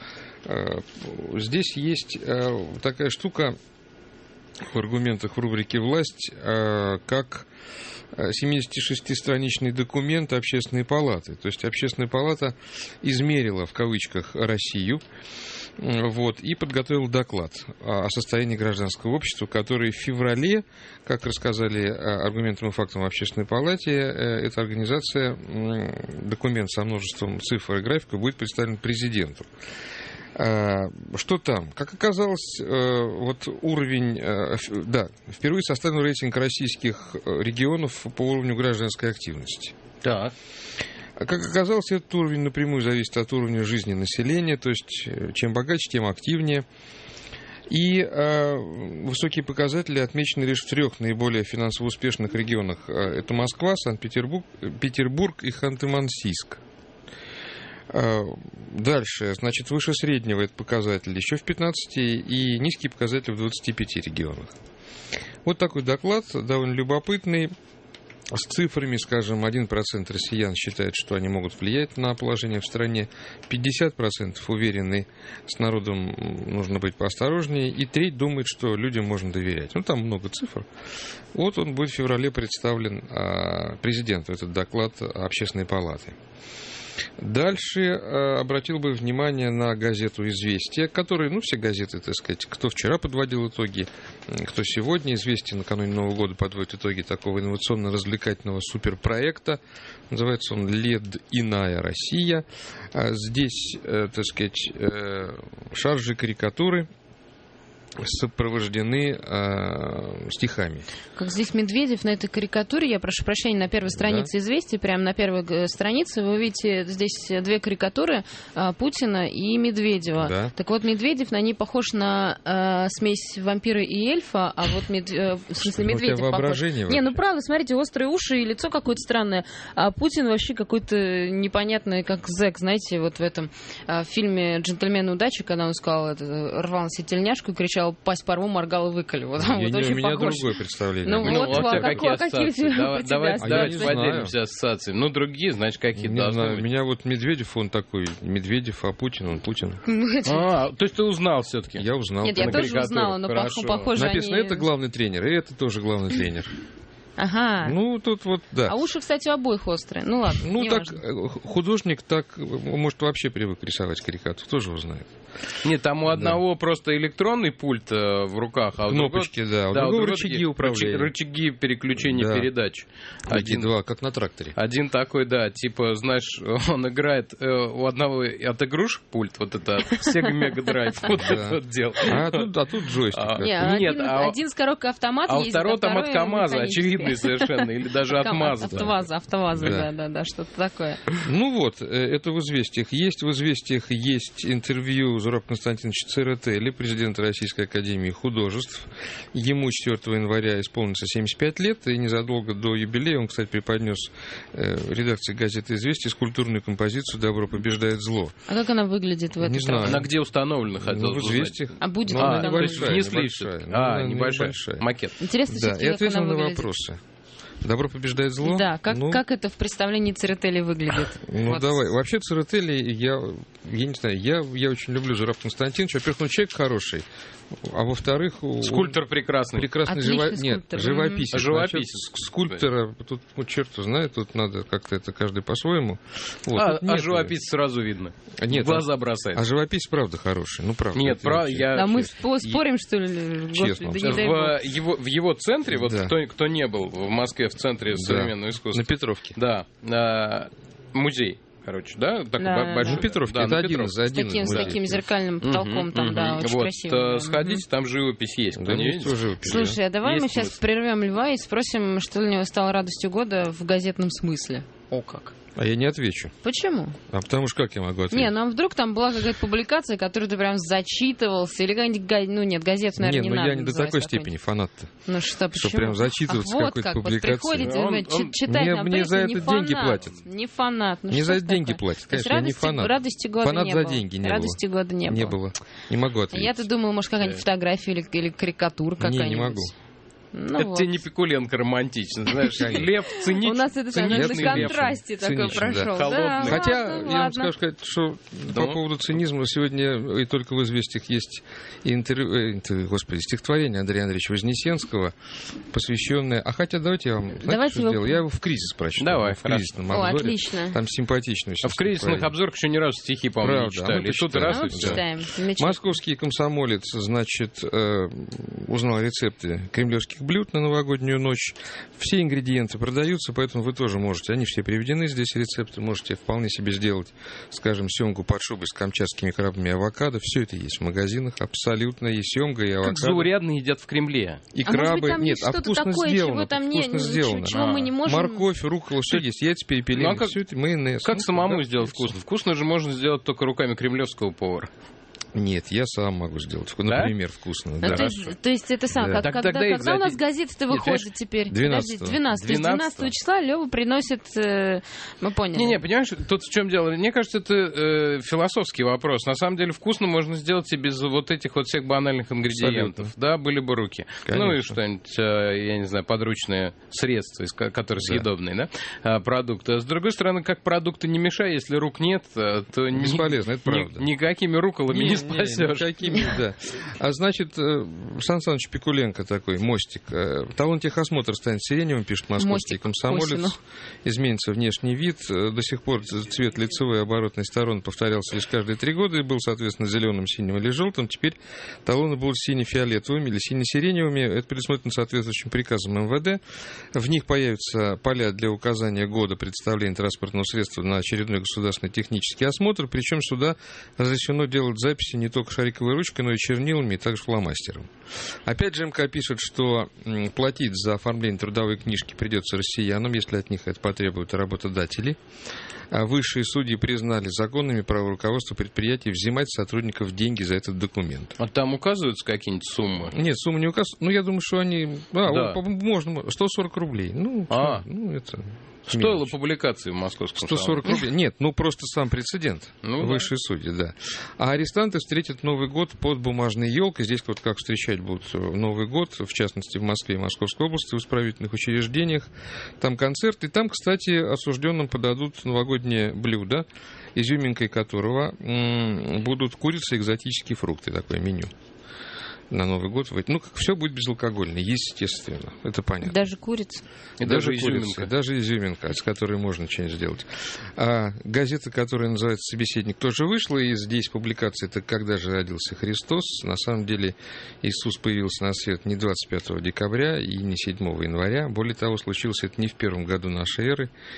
здесь есть такая штука в аргументах в рубрике «Власть», как семидесятишестистраничный документ Общественной палаты. То есть Общественная палата измерила, в кавычках, Россию, вот, и подготовила доклад о состоянии гражданского общества, который в феврале, как рассказали аргументам и фактам в Общественной палате, эта организация, документ со множеством цифр и графиков будет представлен президенту. Что там? Как оказалось, вот уровень, да, впервые составлен рейтинг российских регионов по уровню гражданской активности. Так. Как оказалось, этот уровень напрямую зависит от уровня жизни населения, то есть чем богаче, тем активнее. И э, высокие показатели отмечены лишь в трех наиболее финансово успешных регионах. Это Москва, Санкт-Петербург, Петербург и Ханты-Мансийск. Дальше, значит, выше среднего этот показатель еще в пятнадцати и низкий показатель в двадцати пяти регионах. Вот такой доклад, довольно любопытный, с цифрами, скажем, один процент россиян считает, что они могут влиять на положение в стране, пятьдесят процентов уверены, с народом нужно быть поосторожнее, и треть думает, что людям можно доверять. Ну, там много цифр. Вот он будет в феврале представлен президенту, этот доклад Общественной палаты. Дальше э, обратил бы внимание на газету «Известия», которая, ну, все газеты, так сказать, кто вчера подводил итоги, кто сегодня. «Известия» накануне Нового года подводит итоги такого инновационно-развлекательного суперпроекта. Называется он «Лед. Иная Россия». А здесь, э, так сказать, э, шаржи, карикатуры сопровождены э, стихами. Как здесь Медведев на этой карикатуре, я прошу прощения, на первой странице Да. «Известий», прямо на первой странице вы увидите здесь две карикатуры э, Путина и Медведева. Да. Так вот, Медведев на ней похож на э, смесь вампира и эльфа, а вот Мед... э, в смысле Ну, у тебя Медведев похож. воображение Не, ну вообще. правда, смотрите, острые уши и лицо какое-то странное, а Путин вообще какой-то непонятный, как зэк, знаете, вот в этом э, фильме «Джентльмены удачи», когда он сказал, это, рвал на себе тельняшку и кричал: «Пасть порву, моргал и выколи». Вот, Я, вот не, очень у меня похож. другое представление. Ну, Ну, вот, вот у тебя а какие какие, какие ассоциации? у тебя Давай, давай, ассоциации? давайте не знаю. поделимся ассоциациями. Ну, другие, значит, какие-то Не должны знаю, быть. меня вот Медведев, он такой, Медведев, а Путин, он Путин. А, то есть ты узнал все-таки? Я узнал. Нет, я На тоже карикатурах, узнала, но хорошо. пох- похоже Написано, они... это главный тренер, и это тоже главный тренер. Ага. Ну, тут вот, да. А уши, кстати, у обоих острые. Ну ладно, Ну, не так, важно. э, художник так, э, может, вообще привык рисовать карикатуру, тоже узнает. Нет, там у одного просто электронный пульт э, в руках, а у Кнопочки, другого, да, у да, другого другого рычаги такие управления. Рычаги, рычаги переключения Да. передач. Один, два, как на тракторе. Один такой, да, типа, знаешь, он играет э, у одного от игрушек пульт, вот это от Sega Mega Drive, вот Да. это вот дело. А тут, а тут джойстик. А, Не, нет, один, а- один с коробкой автомата А у ездит, второго там от второй КамАЗа, механический. очевидно, Очевидный совершенно, или даже отмаза. Автоваза, автоваза, да-да-да, что-то такое. Ну вот, это в «Известиях» есть. В «Известиях» есть интервью Зураба Константиновича Церетели, президента Российской академии художеств. Ему четвёртого января исполнится семьдесят пять лет, и незадолго до юбилея он, кстати, преподнес редакции газеты «Известия» скульптурную композицию «Добро побеждает зло». А как она выглядит в этом? Не знаю. Она где установлена, хотел ну, в «Известиях». А будет ну, она а, небольшая, небольшая, небольшая. небольшая. А, ну, небольшая. небольшая. Макет. Интересно, Да, и ответил на выглядит. вопросы. Добро побеждает зло? Да, как, ну, как это в представлении Церетели выглядит? Ну, вот. давай. Вообще, Церетели, я, я не знаю, я, я очень люблю Зураба Константиновича. Во-первых, он человек хороший, а во-вторых... Скульптор прекрасный. Прекрасный живо... Нет, живописец. Mm-hmm. Живописец. Значит, скульптора, тут, ну, черт знает, тут надо как-то это каждый по-своему. Вот, а, нет, а живописец сразу видно. Нет, в глаза а, бросает. А живописец, правда, хороший. Ну, правда. Нет, правда, я... Да мы спорим, что ли? Честно. Господи, да не в, его, в его центре, вот да. кто, кто не был в Москве в центре современного да. искусства. На Петровке. Да, а, музей. Короче, да, так да, большой. На Петровке, да, это на один из, один с таким, из с таким зеркальным потолком, uh-huh, там, uh-huh. да, очень вот, красиво. Вот, сходите, uh-huh. там живопись есть, кто да, не видит. Живопись, Слушай, да. а давай есть мы сейчас смысл. прервем Льва и спросим, что для него стало радостью года в газетном смысле. О, как. А я не отвечу. Почему? А потому что как я могу ответить? Не, ну а вдруг там была какая-то публикация, которую ты прям зачитывался, или какая-нибудь, ну нет, газету, наверное, не, не ну надо я не до такой степени фанат-то. Ну что, почему? Что прям зачитываться Ах, вот какой-то как, публикацией. Вот приходите, он, вы, он, читать мне, нам мне за это не деньги фанат, платят. Не фанат. Ну, не за это такое? деньги платят, конечно, радости, я не фанат. Радости года фанат не за было. деньги не радости было. года не было. Не было. Не могу ответить. Я-то думала, может, какая-нибудь фотография или, или карикатура какая-нибудь. Не, не могу. Ну это вот. тебе не Пикуленко романтично, знаешь, лев циничный. У нас это на контрасте такой прошел. Да. Хотя, ну, я вам скажу сказать, что по поводу цинизма сегодня и только в «Известиях» есть интервью, господи, стихотворение Андрея Андреевича Вознесенского, посвященное... А хотя давайте я вам знаете, что сделаю? Я его в кризис прочитаю. Давай, в кризисном О, обзоре. отлично. Там симпатично. А в кризисных обзорах еще ни разу стихи, по-моему, не читали. И тут раз и читаем. Московский комсомолец, значит, узнал рецепты кремлевских блюд на новогоднюю ночь. Все ингредиенты продаются, поэтому вы тоже можете. Они все приведены здесь, рецепты. Можете вполне себе сделать, скажем, семгу под шубой с камчатскими крабами и авокадо. Все это есть в магазинах. Абсолютно есть семга и авокадо. Как заурядно едят в Кремле. И а крабы. Может быть, там нет, что-то а вкусно такое, сделано. чего там вкусно не, сделано. Чего мы не можем... Морковь, руккола, все есть. Яйца перепелиные, ну, а как, все это майонез. Как ну, самому да, сделать вкусно? вкусно? Вкусно же можно сделать только руками кремлевского повара. Нет, я сам могу сделать. Да? Например, вкусно. Ну, да. то, есть, то есть это сам, да. как, так, когда, когда у нас газета-то выходит Нет, теперь? двенадцатого. двенадцатого. То есть двенадцатого числа Лёва приносит, э, мы поняли. Не-не, понимаешь, тут в чем дело? Мне кажется, это э, философский вопрос. На самом деле вкусно можно сделать и без вот этих вот всех банальных ингредиентов. Абсолютно. Да, были бы руки. Конечно. Ну и что-нибудь, э, я не знаю, подручные средства, которые съедобные, да, да продукты. А с другой стороны, как продукты не мешай, если рук нет, то бесполезно, ни, это правда. Ни, никакими руколами не, не спасешь. Не, Да. А значит, Сан Саныч Пикуленко такой, мостик. Талон техосмотр станет сиреневым, пишет московский мостик комсомолец. Осину. Изменится внешний вид. До сих пор цвет лицевой и оборотной стороны повторялся лишь каждые три года и был, соответственно, зеленым, синим или желтым. Теперь талоны будут сине-фиолетовыми или сине-сиреневыми. Это предусмотрено соответствующим приказом эм вэ дэ. В них появятся поля для указания года представления транспортного средства на очередной государственный технический осмотр. Причем сюда разрешено делать записи не только шариковой ручкой, но и чернилами, и также фломастером. Опять же, эм ка пишет, что платить за оформление трудовой книжки придется россиянам, если от них это потребуют работодатели. А высшие судьи признали законными право руководства предприятий взимать с сотрудников деньги за этот документ. А там указываются какие-нибудь суммы? Нет, суммы не указываются. Ну, я думаю, что они... А, да. можно. сто сорок рублей. Ну, а. ну это... Стоило публикации в московском сто сорок рублей. Нет, ну просто сам прецедент. Ну, высшие да. судьи, да. А арестанты встретят Новый год под бумажной елкой. Здесь вот как встречать будут Новый год, в частности, в Москве и Московской области, в исправительных учреждениях. Там концерт. И там, кстати, осужденным подадут новогоднее блюдо, изюминкой которого м- будут курица и экзотические фрукты. Такое меню на Новый год. Ну, как все будет безалкогольно, естественно. Это понятно. Даже курица? И даже, даже курица, изюминка. Даже изюминка, с которой можно что-нибудь сделать. А газета, которая называется «Собеседник», тоже вышла, и здесь публикация «Это когда же родился Христос?». На самом деле Иисус появился на свет не двадцать пятого декабря и не седьмого января. Более того, случилось это не в первом году нашей эры.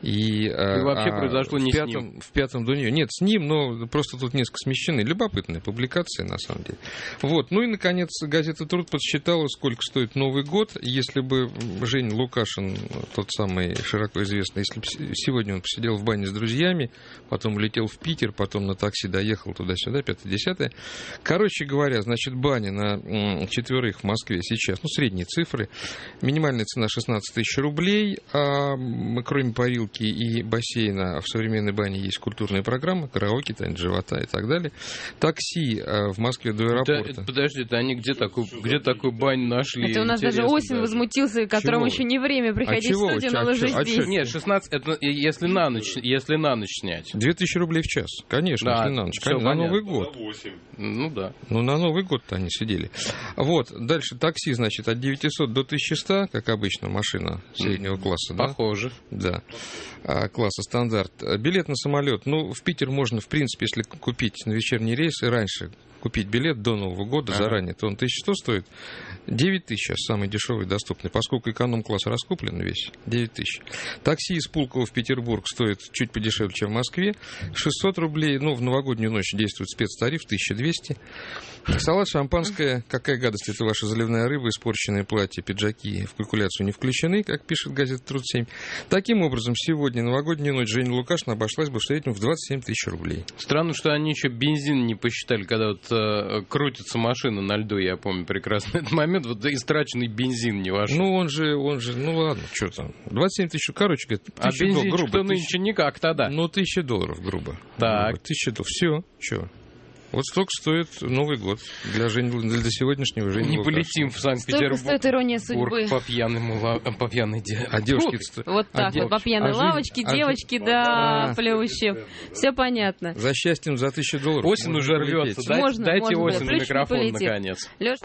И, И вообще а, произошло не в пятом, с ним. В пятом до нее. Нет, с ним, но просто тут несколько смещены. Любопытная публикация, на самом деле. Вот. Ну и, наконец, газета «Труд» подсчитала, сколько стоит Новый год. Если бы Женя Лукашин, тот самый широко известный, если бы сегодня он посидел в бане с друзьями, потом улетел в Питер, потом на такси доехал туда-сюда, пятое-десятое. Короче говоря, значит, баня на четверых в Москве сейчас, ну, средние цифры. Минимальная цена шестнадцать тысяч рублей, а кроме парилки и бассейна в современной бане есть культурная программа, караоке, танец живота и так далее. Такси в Москве до аэропорта. Да, подожди, это они где такую, где такую баню нашли? Это у нас даже Осин возмутился, которому еще не время приходить а в студию, но уже а здесь. Нет, шестнадцать, это если на ночь, если на ночь снять. две тысячи рублей в час, конечно, да, если на ночь. Все Конечно, на понятно. Новый год. Ну да. Ну, на Новый год-то они сидели. Вот, дальше такси, значит, от девятисот до тысячи ста, как обычно, машина среднего класса. Похоже. Да, да. Класса стандарт. Билет на самолет, ну, в Питер можно, в принципе, если купить на вечерний рейс и раньше купить билет до Нового года ага. заранее, то он тысяча сто стоит. девять тысяч сейчас самый дешевый доступный, поскольку эконом-класс раскуплен весь, девять тысяч. Такси из Пулково в Петербург стоит чуть подешевле, чем в Москве, шестьсот рублей, ну, в новогоднюю ночь действует спецтариф, тысяча двести. Салат, шампанское, какая гадость, это ваша заливная рыба, испорченные платья, пиджаки в калькуляцию не включены, как пишет газета «Труд семь». Таким образом, сегодня новогодняя ночь Женя Лукашина обошлась бы в среднем в двадцать семь тысяч рублей. Странно, что они еще бензин не посчитали, когда вот э, крутится машина на льду, я помню прекрасно этот момент, вот истраченный бензин не вошел. Ну, он же, он же, ну ладно, что там, двадцать семь тысяч, короче, говорит, а бензинчик-то нынче никак тогда. Ну, тысяча долларов, грубо. Так. Грубо. Тысяча долларов, все, что? Вот столько стоит Новый год для, Жени, для сегодняшнего Жени Не Лукашина. полетим в Санкт-Петербург. Столько стоит ирония судьбы. По пьяному, по пьяной девочке. А девушки... Вот так, а по пьяной а лавочке, а девочки, а да, а Плющев. Все понятно. За счастьем за тысячу долларов. Осень уже рвется. Дайте, можно, дайте можно, Осень микрофон, полетит. Наконец. Леш...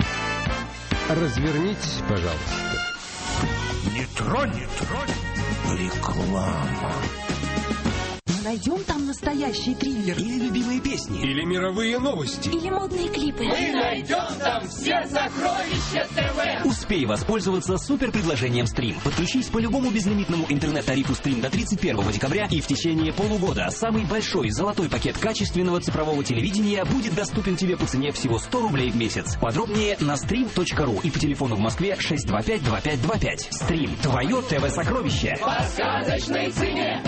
Развернитесь, пожалуйста. Не тронь, не тронь. Реклама. Найдем там настоящий триллер. Или любимые песни. Или мировые новости. Или модные клипы. Мы найдем там все сокровища ТВ. Успей воспользоваться суперпредложением «Стрим». Подключись по любому безлимитному интернет-тарифу «Стрим» до тридцать первого декабря, и в течение полугода самый большой золотой пакет качественного цифрового телевидения будет доступен тебе по цене всего сто рублей в месяц. Подробнее на стрим точка ру и по телефону в Москве шесть два пять два пять два пять. «Стрим» — твое ТВ-сокровище. По сказочной цене.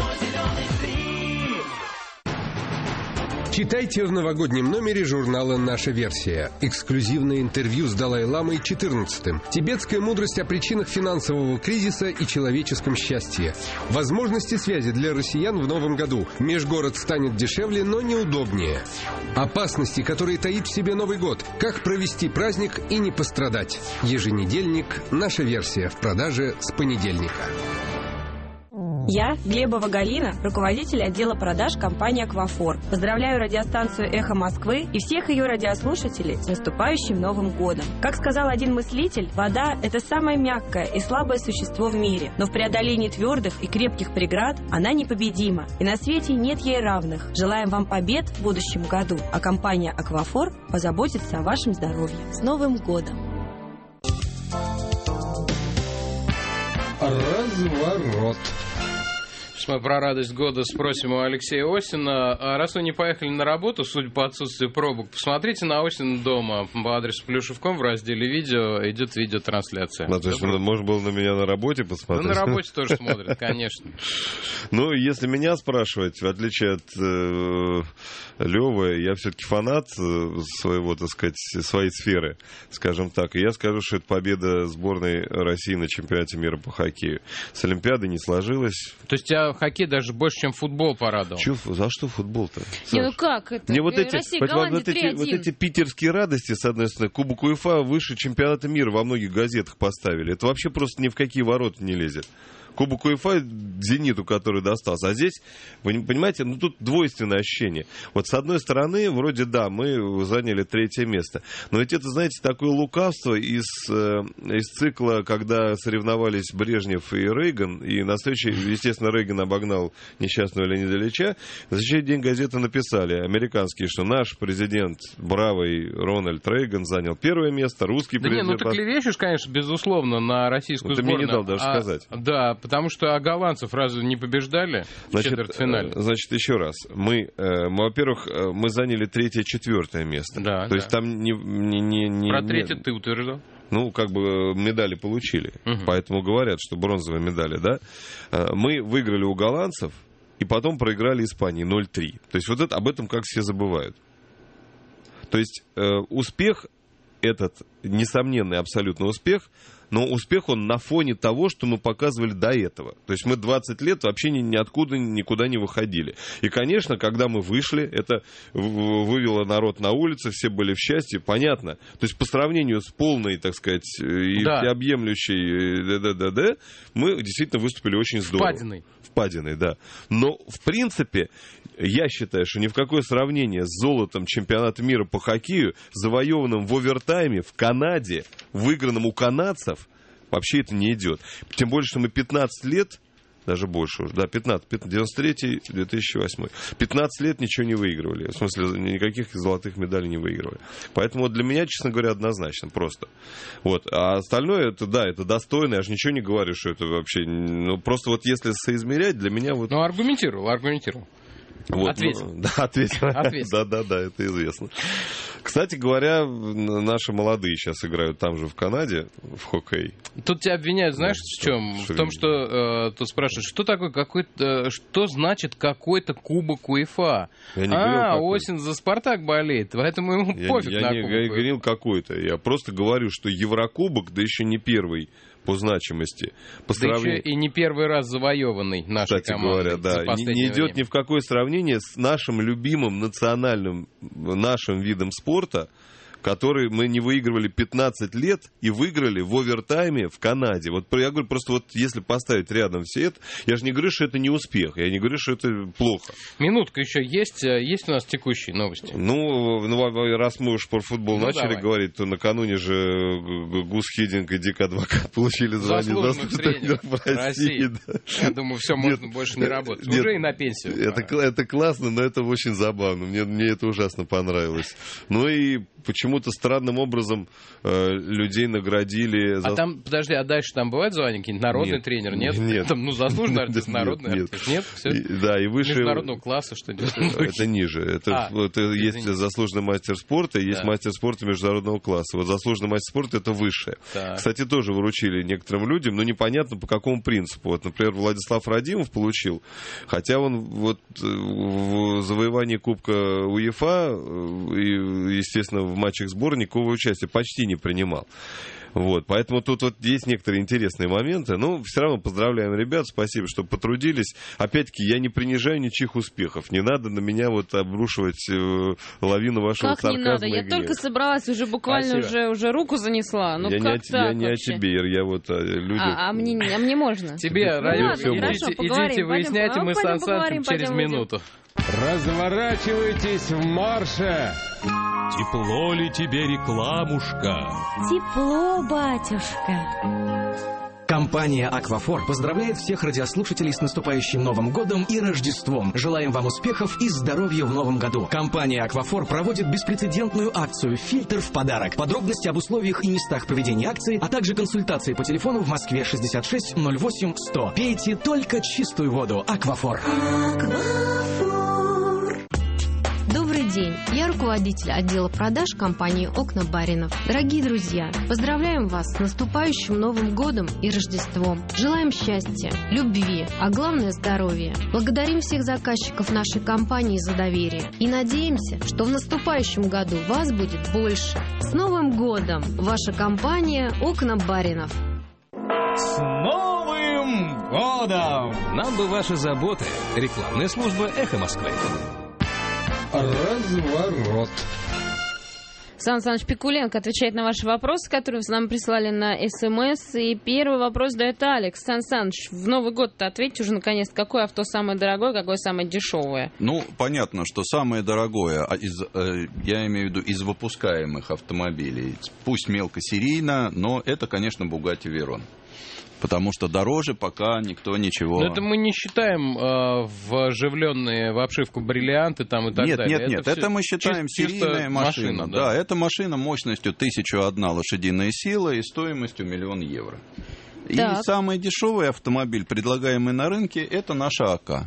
Читайте в новогоднем номере журнала «Наша версия». Эксклюзивное интервью с Далай-ламой четырнадцатым. Тибетская мудрость о причинах финансового кризиса и человеческом счастье. Возможности связи для россиян в новом году. Межгород станет дешевле, но неудобнее. Опасности, которые таит в себе Новый год. Как провести праздник и не пострадать. Еженедельник «Наша версия» в продаже с понедельника. Я, Глебова Галина, руководитель отдела продаж компании «Аквафор». Поздравляю радиостанцию «Эхо Москвы» и всех ее радиослушателей с наступающим Новым годом. Как сказал один мыслитель, вода – это самое мягкое и слабое существо в мире, но в преодолении твердых и крепких преград она непобедима, и на свете нет ей равных. Желаем вам побед в будущем году, а компания «Аквафор» позаботится о вашем здоровье. С Новым годом! Разворот. Мы про радость года спросим у Алексея Осина. А раз вы не поехали на работу, судя по отсутствию пробок, посмотрите на Осина дома по адресу плюшев точка ком в разделе видео идет видеотрансляция. Ну, то есть, можно было на меня на работе посмотреть? Ну, на работе тоже смотрят, конечно. Ну, если меня спрашивать, в отличие от э, Лёвы, я все-таки фанат своего, так сказать, своей сферы, скажем так. И я скажу, что это победа сборной России на чемпионате мира по хоккею. С Олимпиады не сложилось. То есть тебя хоккей даже больше, чем футбол порадовал? Чё, за что футбол-то? Не, ну как это? Мне вот эти, Россия, Голландия, вот, эти, вот эти питерские радости, с одной стороны, Кубок УЕФА выше чемпионата мира во многих газетах поставили. Это вообще просто ни в какие ворота не лезет. Кубок УЕФА «Зениту», который достался. А здесь, вы понимаете, ну тут двойственное ощущение. Вот с одной стороны, вроде да, мы заняли третье место. Но ведь это, знаете, такое лукавство из, из цикла, когда соревновались Брежнев и Рейган. И на следующий, естественно, Рейган Сталин обогнал несчастного Леонида Ильича. На следующий день газеты написали, американские, что наш президент, бравый Рональд Рейган, занял первое место, русский да президент... Не, ну ты клевещешь, конечно, безусловно, на российскую ну, ты сборную. Ты мне не дал даже а, сказать. Да, потому что а голландцев разве не побеждали в четвертьфинале? Значит, еще раз. Мы, э, мы, во-первых, мы заняли третье-четвертое место. Да, То да. есть там не... не, не, не Про третье не... ты утверждал? Ну, как бы медали получили. Угу. Поэтому говорят, что бронзовые медали, да. Мы выиграли у голландцев и потом проиграли Испании ноль три. То есть вот это, об этом как все забывают. То есть э, успех этот, несомненный абсолютно успех, но успех он на фоне того, что мы показывали до этого. То есть мы двадцать лет вообще ни, ниоткуда никуда не выходили. И, конечно, когда мы вышли, это вывело народ на улицы, все были в счастье, понятно. То есть по сравнению с полной, так сказать, и да. всеобъемлющей ДДД, мы действительно выступили очень здорово. Впадиной. Впадиной, да. Но, в принципе, я считаю, что ни в какое сравнение с золотом чемпионата мира по хоккею, завоеванным в овертайме в Канаде, выигранным у канадцев, вообще это не идет. Тем более, что мы пятнадцать лет, даже больше уже, да, пятнадцать, девяносто третий — две тысячи восьмой, пятнадцать лет ничего не выигрывали. В смысле, никаких золотых медалей не выигрывали. Поэтому для меня, честно говоря, однозначно, просто. Вот. А остальное, это, да, это достойно, я же ничего не говорю, что это вообще, ну, просто вот если соизмерять, для меня вот... Ну, аргументировал, аргументировал. Вот, ответил. Ну, да, ответил. ответил. Да, да, да, это известно. Кстати говоря, наши молодые сейчас играют там же в Канаде в хоккей. Тут тебя обвиняют, знаешь, в чем? В том, что э, тут спрашивают, что такое какой-то, э, что значит какой-то кубок УЕФА? Я не а, говорил, Осин за Спартак болеет, поэтому ему я, пофиг я на не, кубок. Я не говорил какой-то, я просто говорю, что Еврокубок, да еще не первый по значимости. По да сравнению... еще и не первый раз завоеванный нашей Кстати командой. говоря, да, не, не идет время. ни в какое сравнение с нашим любимым национальным нашим видом спорта, который мы не выигрывали пятнадцать лет и выиграли в овертайме в Канаде. Вот я говорю, просто вот если поставить рядом все это, я же не говорю, что это не успех, я не говорю, что это плохо. Минутка еще есть, есть у нас текущие новости? Ну, ну раз мы уж про футбол ну, начали давай. говорить, то накануне же Гус Хидинг и Дик Адвокат получили звание заслуженных тренеров России. России. Да. Я думаю, все, можно нет, больше не работать. Нет, уже и на пенсию. Это, это классно, но это очень забавно. Мне, мне это ужасно понравилось. Ну и почему-то странным образом э, людей наградили... А за... там, подожди, а дальше там бывает звание? Какие-нибудь народный нет, тренер? Нет? Нет. Там, ну, заслуженный артист, народный нет, артист. Нет? Все? И, да, и выше... Международного класса, что ли? Это ниже. Это, а, это есть заслуженный мастер спорта, и есть да. мастер спорта международного класса. Вот заслуженный мастер спорта — это высшее. Так. Кстати, тоже вручили некоторым людям, но непонятно по какому принципу. Вот, например, Владислав Радимов получил, хотя он вот в завоевании Кубка УЕФА и, естественно, в матчах сборной никакого участия почти не принимал. Вот, поэтому тут вот есть некоторые интересные моменты. Но все равно поздравляем ребят, спасибо, что потрудились. Опять-таки, я не принижаю ничьих успехов. Не надо на меня вот обрушивать э, лавину вашего как сарказма. Как не надо? Я гнева. только собралась, уже буквально уже, уже руку занесла. Ну я как не, так Я не вообще? о тебе, Ир, я вот о людях. А, а, мне, а мне можно? Тебе, ну, ладно, идите, идите, выясняйте, мы с Сан Санычем через минуту. Разворачивайтесь в марше! Тепло ли тебе, рекламушка? Тепло, батюшка. Компания «Аквафор» поздравляет всех радиослушателей с наступающим Новым годом и Рождеством. Желаем вам успехов и здоровья в Новом году. Компания «Аквафор» проводит беспрецедентную акцию «Фильтр в подарок». Подробности об условиях и местах проведения акции, а также консультации по телефону в Москве шестьдесят шесть ноль восемь сто. Пейте только чистую воду. «Аквафор». Добрый день, я руководитель отдела продаж компании «Окна Баринов». Дорогие друзья, поздравляем вас с наступающим Новым годом и Рождеством. Желаем счастья, любви, а главное здоровья. Благодарим всех заказчиков нашей компании за доверие и надеемся, что в наступающем году вас будет больше. С Новым годом! Ваша компания «Окна Баринов». С Новым годом! Нам бы ваши заботы. Рекламная служба «Эхо Москвы». Разворот. Сан Саныч Пикуленко отвечает на ваши вопросы, которые нам прислали на СМС. И первый вопрос дает Алекс. Сан Саныч, в Новый год-то ответьте уже наконец, какое авто самое дорогое, какое самое дешевое? Ну, понятно, что самое дорогое, из, я имею в виду из выпускаемых автомобилей, пусть мелкосерийно, но это, конечно, Bugatti Veyron. Потому что дороже пока никто ничего... Но это мы не считаем э, вживленные в обшивку бриллианты там и так нет, далее. Нет, нет, нет, это, это мы считаем чис- серийная машина. машина да. да, это машина мощностью тысяча одна лошадиная сила и стоимостью миллион евро. Так. И самый дешевый автомобиль, предлагаемый на рынке, это наша АК.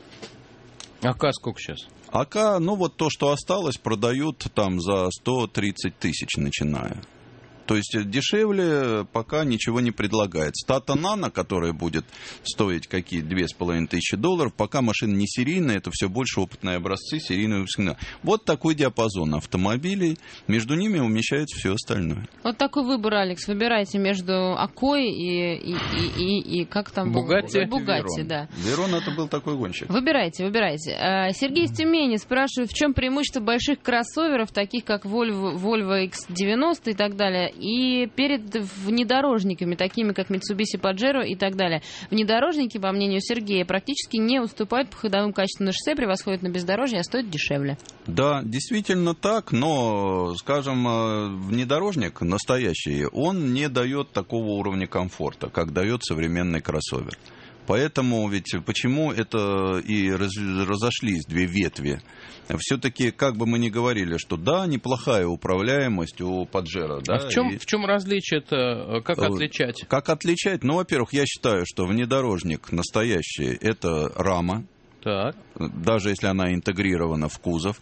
АК сколько сейчас? АК, ну вот то, что осталось, продают там за сто тридцать тысяч, начиная. То есть дешевле пока ничего не предлагается. Тата Нано, которая будет стоить какие две с половиной тысячи долларов, пока машина не серийная, это все больше опытные образцы, серийные выпуска. Вот такой диапазон автомобилей, между ними умещается все остальное. Вот такой выбор, Алекс. Выбирайте между Акой и, и, и, и, и как там? Бугатти. Бугатти, да. Верон это был такой гонщик. Выбирайте, выбирайте. Сергей из Тюмени спрашивает, в чем преимущество больших кроссоверов, таких как Volvo, Volvo икс девяносто и так далее, и перед внедорожниками, такими как Mitsubishi Pajero и так далее. Внедорожники, по мнению Сергея, практически не уступают по ходовым качествам на шоссе, превосходят на бездорожье, а стоят дешевле. Да, действительно так, но, скажем, внедорожник настоящий, он не дает такого уровня комфорта, как дает современный кроссовер. Поэтому ведь почему это и раз, разошлись две ветви? Все-таки, как бы мы ни говорили, что да, неплохая управляемость у Паджеро. Да, а в чем, и... в чем различие-то? Как отличать? Как отличать? Ну, во-первых, я считаю, что внедорожник настоящий – это рама. Так. Даже если она интегрирована в кузов.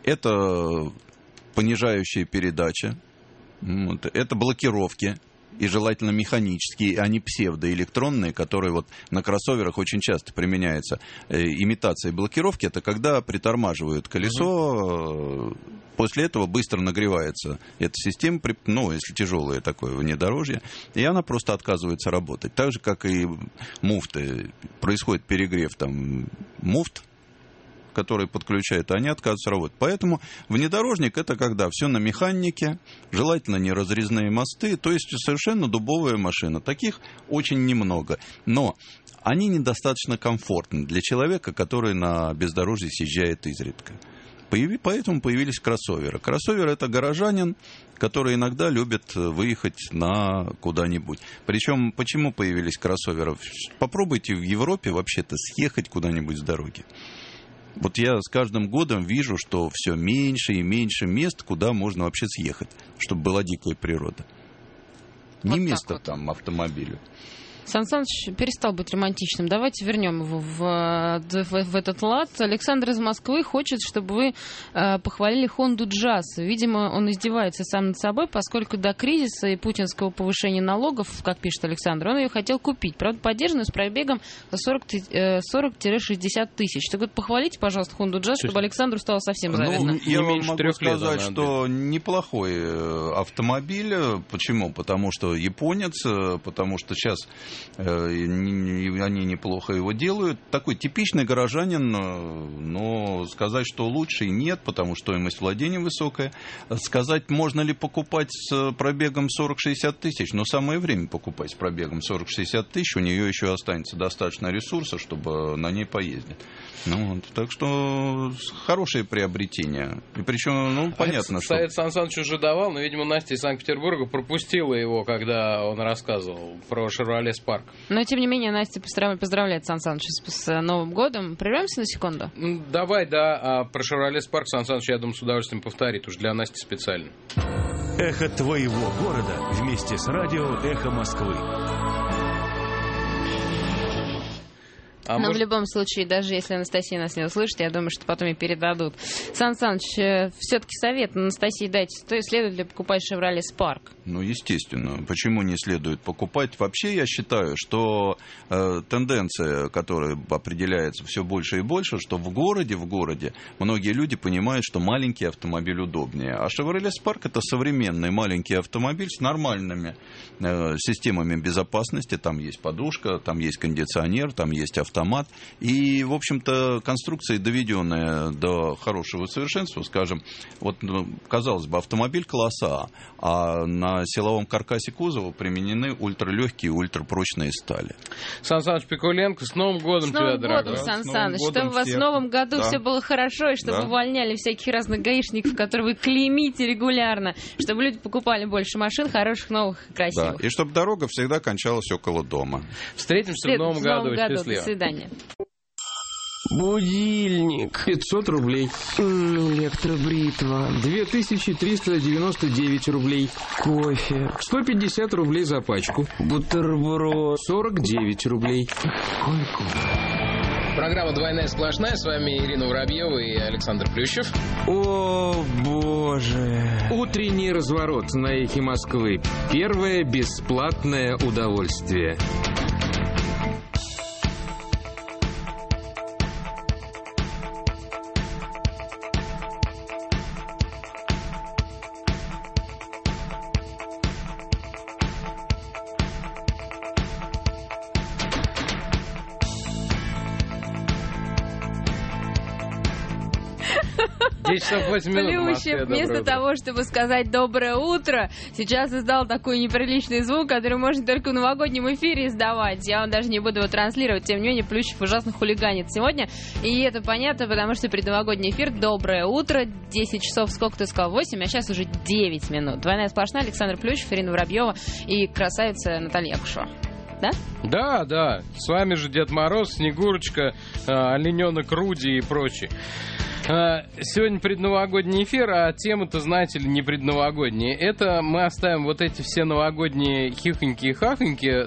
Это понижающая передача. Это блокировки. И желательно механические, а не псевдоэлектронные, которые вот на кроссоверах очень часто применяются. Э, имитация блокировки – это когда притормаживают колесо, э, после этого быстро нагревается эта система, ну, если тяжелое такое внедорожье, и она просто отказывается работать. Так же, как и муфты. Происходит перегрев там муфт, которые подключают, они отказываются работать. Поэтому внедорожник – это когда все на механике, желательно не разрезные мосты, то есть совершенно дубовая машина. Таких очень немного. Но они недостаточно комфортны для человека, который на бездорожье съезжает изредка. Поэтому появились кроссоверы. Кроссовер – это горожанин, который иногда любит выехать на куда-нибудь. Причем, почему появились кроссоверы? Попробуйте в Европе вообще-то съехать куда-нибудь с дороги. Вот я с каждым годом вижу, что все меньше и меньше мест, куда можно вообще съехать, чтобы была дикая природа. Не вот место вот. там автомобилю. Сан Саныч перестал быть романтичным. Давайте вернем его в, в, в этот лад. Александр из Москвы хочет, чтобы вы э, похвалили Хонду Джаз. Видимо, он издевается сам над собой, поскольку до кризиса и путинского повышения налогов, как пишет Александр, он ее хотел купить. Правда, поддержанную с пробегом сорок-шестьдесят тысяч. Так вот, похвалите, пожалуйста, Хонду Джаз, чтобы Александру стало совсем завидно. Ну, я вам могу сказать, что неплохой автомобиль. Почему? Потому что японец, потому что сейчас... они неплохо его делают. Такой типичный горожанин, но сказать, что лучше, нет, потому что стоимость владения высокая. Сказать, можно ли покупать с пробегом сорок-шестьдесят тысяч, но самое время покупать с пробегом сорок-шестьдесят тысяч, у нее еще останется достаточно ресурса, чтобы на ней поездить. Ну, вот, так что хорошее приобретение. И причем, ну, понятно, а что... Совет Сан Саныч уже давал, но, видимо, Настя из Санкт-Петербурга пропустила его, когда он рассказывал про Chevrolet Spark. Но, тем не менее, Настя поздравляет Сан Саныча с Новым годом. Прервемся на секунду? Давай, да. А про Chevrolet Spark Сан Саныч, я думаю, с удовольствием повторит. Уж для Насти специально. Эхо твоего города вместе с радио «Эхо Москвы». А Но может... в любом случае, даже если Анастасия нас не услышит, я думаю, что потом и передадут. Сан Саныч, все-таки совет Анастасии дайте. Следует ли покупать Chevrolet Spark? Ну, естественно. Почему не следует покупать? Вообще, я считаю, что э, тенденция, которая определяется все больше и больше, что в городе, в городе многие люди понимают, что маленький автомобиль удобнее. А Chevrolet Spark – это современный маленький автомобиль с нормальными э, системами безопасности. Там есть подушка, там есть кондиционер, там есть автомат. автомат. И, в общем-то, конструкция, доведенная до хорошего совершенства, скажем, вот, казалось бы, автомобиль класса А, а на силовом каркасе кузова применены ультралегкие и ультрапрочные стали. Сан Саныч Пикуленко, с Новым годом с тебя, Новым дорогой. годом, Сан С Новым Саныч, годом чтобы у вас всех. в Новом году Да. все было хорошо, и чтобы Да. увольняли всяких разных гаишников, которые вы клеймите регулярно, чтобы люди покупали больше машин, хороших, новых, Да. красивых. И чтобы дорога всегда кончалась около дома. Встретимся След- в Новом с году. Новым году. До Счастливо. свидания. Будильник. пятьсот рублей. М, Электробритва. две тысячи триста девяносто девять рублей. Кофе. сто пятьдесят рублей за пачку. Бутерброд. сорок девять рублей. Сколько? Программа «Двойная сплошная». С вами Ирина Воробьева и Александр Плющев. О, боже. Утренний разворот на «Эхе Москвы». Первое бесплатное удовольствие. десять часов восемь минут в Москве. Плющев, Доброе вместо утро. того, чтобы сказать «доброе утро», сейчас издал такой неприличный звук, который можно только в новогоднем эфире издавать. Я вам даже не буду его транслировать. Тем не менее, Плющев ужасно хулиганит сегодня. И это понятно, потому что предновогодний эфир «Доброе утро». десять часов, сколько ты сказал? восемь, а сейчас уже девять минут. Двойная сплошная. Александр Плющев, Ирина Воробьева и красавица Наталья Якушева. Да? Да, да. С вами же Дед Мороз, Снегурочка, э, олененок Руди и прочие. Э, Сегодня предновогодний эфир, а тема-то, знаете ли, не предновогодняя. Это мы оставим вот эти все новогодние хихоньки и хахоньки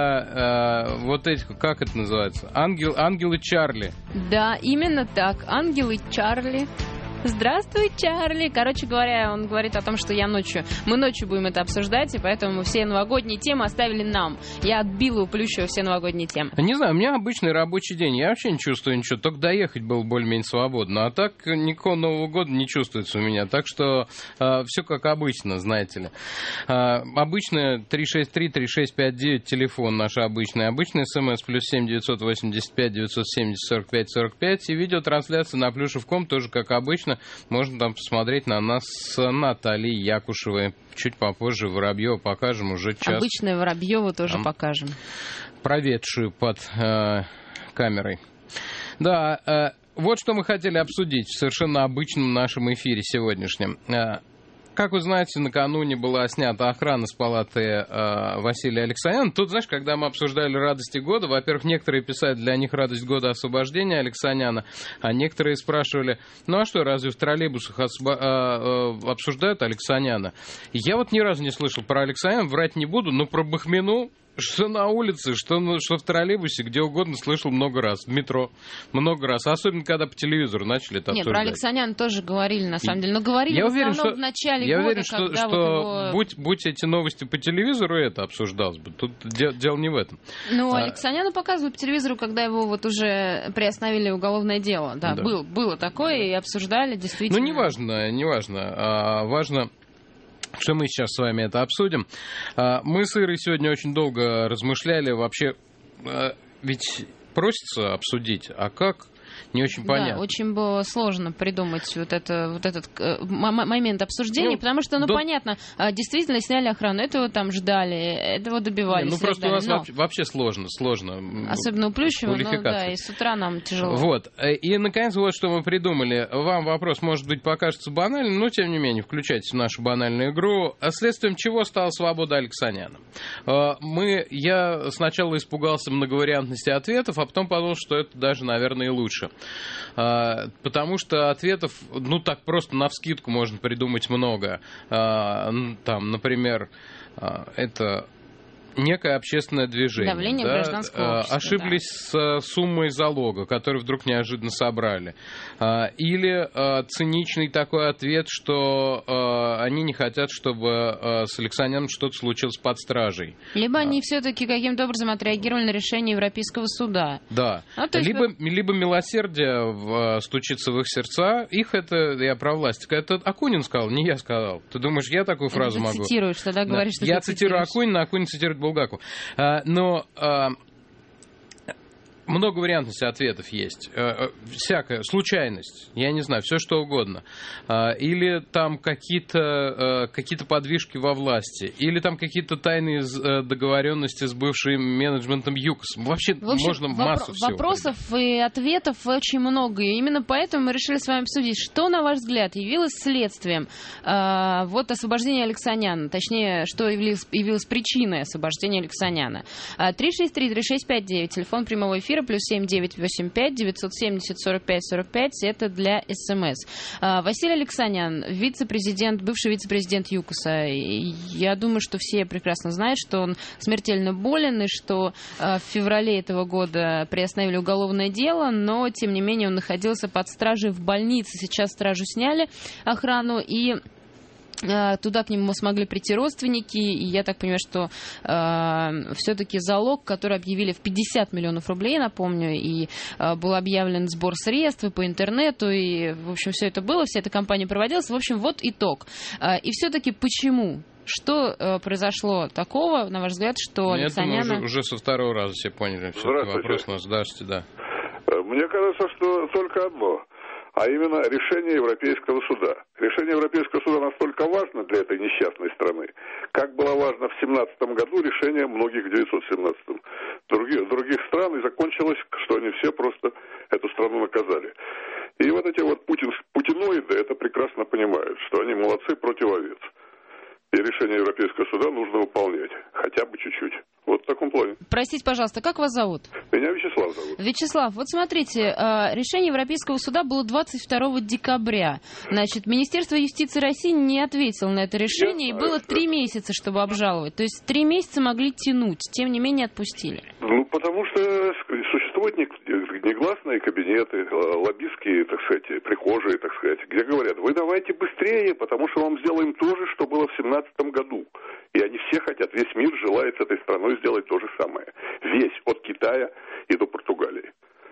для э, вот этих, как это называется, Ангел, ангелы Чарли. Да, именно так. Ангелы Чарли. Здравствуй, Чарли. Короче говоря, он говорит о том, что я ночью, мы ночью будем это обсуждать, и поэтому мы все новогодние темы оставили нам. Я отбила у Плющева все новогодние темы. Не знаю, у меня обычный рабочий день. Я вообще не чувствую ничего. Только доехать было более-менее свободно. А так никакого Нового года не чувствуется у меня. Так что э, все как обычно, знаете ли. Э, обычно три шесть три три шесть пять девять телефон наш обычный. Обычный смс плюс семь девятьсот восемьдесят пять девятьсот семьдесят сорок пять сорок пять. И видеотрансляция на плюшев точка ком тоже как обычно. Можно там посмотреть на нас с Натальей Якушевой. Чуть попозже Воробьева покажем уже час. Обычную Воробьеву тоже Там покажем. Проведшую под э, камерой. Да, э, вот что мы хотели обсудить в совершенно обычном нашем эфире сегодняшнем. Э, Как вы знаете, накануне была снята охрана с палаты э, Василия Алексаняна. Тут, знаешь, когда мы обсуждали радости года, во-первых, некоторые писали для них радость года освобождения Алексаняна, а некоторые спрашивали, ну а что, разве в троллейбусах освоб... э, э, обсуждают Алексаняна? Я вот ни разу не слышал про Алексаняна, врать не буду, но про Бахмину, что на улице, что, что в троллейбусе, где угодно слышал много раз. В метро много раз. Особенно, когда по телевизору начали это Нет, обсуждать. про Алексаняна тоже говорили, на самом деле. Но говорили я в уверен, основном что, в начале я года, уверен, что, когда что вот его... будь, будь эти новости по телевизору, это обсуждалось бы. Тут де, дело не в этом. Ну, а... Алексаняна показывали по телевизору, когда его вот уже приостановили уголовное дело. Да, Да. Был, было такое, и обсуждали, действительно. Ну, неважно, неважно. А, важно... что мы сейчас с вами это обсудим. Мы с Ирой сегодня очень долго размышляли вообще, ведь просится обсудить, а как, не очень понятно. Да, очень было сложно придумать вот, это, вот этот э, м- момент обсуждения, ну, потому что, ну, до... понятно, действительно сняли охрану, этого там ждали, этого добивались. Не, ну, просто ждали, у нас но... вообще, вообще сложно, сложно. Особенно у Плющева, ну, да, и с утра нам тяжело. Вот, и, наконец, вот что мы придумали. Вам вопрос, может быть, покажется банальным, но, тем не менее, включайтесь в нашу банальную игру. Следствием чего стала свобода Алексаняна? Мы, я сначала испугался многовариантности ответов, а потом подумал, что это даже, наверное, и лучше. Потому что ответов, ну, так просто навскидку можно придумать много. Там, например, это... некое общественное движение. Давление да, гражданского общества. Ошиблись да. с суммой залога, которую вдруг неожиданно собрали. Или циничный такой ответ, что они не хотят, чтобы с Алексаняном что-то случилось под стражей. Либо они все-таки каким-то образом отреагировали на решение Европейского суда. Да. А, то есть либо, вот... либо милосердие в, стучится в их сердца. Их это, я про власть. Это Акунин сказал, не я сказал. Ты думаешь, я такую фразу ты могу? Цитируешь, тогда говоришь, да. что Я ты цитирую цитируешь. Акунина, Акунин цитирует Булгаку. А, но а, Много вариантностей ответов есть. Всякая случайность, я не знаю, все что угодно. Или там какие-то, какие-то подвижки во власти, или там какие-то тайные договоренности с бывшим менеджментом ЮКОС. Вообще в общем, можно массу вопро- всего. Вопросов придумать. И ответов очень много. И именно поэтому мы решили с вами обсудить, что, на ваш взгляд, явилось следствием э, вот освобождения Алексаняна. Точнее, что явилось, явилось причиной освобождения Алексаняна. три шесть три три шесть пять девять, телефон прямого эфира. Плюс семь девять восемь пять девятьсот семьдесят сорок пять сорок пять. Это для СМС. Василий Алексанян, вице-президент, бывший вице-президент ЮКОСа. Я думаю, что все прекрасно знают, что он смертельно болен, и что в феврале этого года приостановили уголовное дело, но, тем не менее, он находился под стражей в больнице. Сейчас стражу сняли, охрану, и туда к нему смогли прийти родственники, и я так понимаю, что э, все-таки залог, который объявили в пятьдесят миллионов рублей, напомню, и э, был объявлен сбор средств и по интернету, и, в общем, все это было, вся эта кампания проводилась. В общем, вот итог. Э, и все-таки почему? Что э, произошло такого, на ваш взгляд, что ну, Алексаняна... Я думаю, уже, уже со второго раза все поняли. Все-таки вопрос у нас. Здравствуйте, да. Мне кажется, что только одно, а именно решение Европейского суда. Решение Европейского суда настолько важно для этой несчастной страны, как было важно в семнадцатом году решение многих в девятьсот семнадцатом. Других, других стран, и закончилось, что они все просто эту страну наказали. И вот эти вот путин, путиноиды это прекрасно понимают, что они молодцы против овец. И решение Европейского суда нужно выполнять, хотя бы чуть-чуть. Вот в таком плане. Простите, пожалуйста, как вас зовут? Меня Вячеслав зовут. Вячеслав, вот смотрите, решение Европейского суда было двадцать второго декабря. Значит, Министерство юстиции России не ответило на это решение, Я и было три месяца, чтобы обжаловать. То есть три месяца могли тянуть, тем не менее отпустили. Ну, потому что существуют негласные кабинеты, лоббистские, так сказать, прихожие, так сказать, где говорят, вы давайте быстрее, потому что вам сделаем то же, что было в семнадцатом году. И они все хотят, весь мир желает с этой страной сделать то же самое. Весь, от Китая и до Португалии.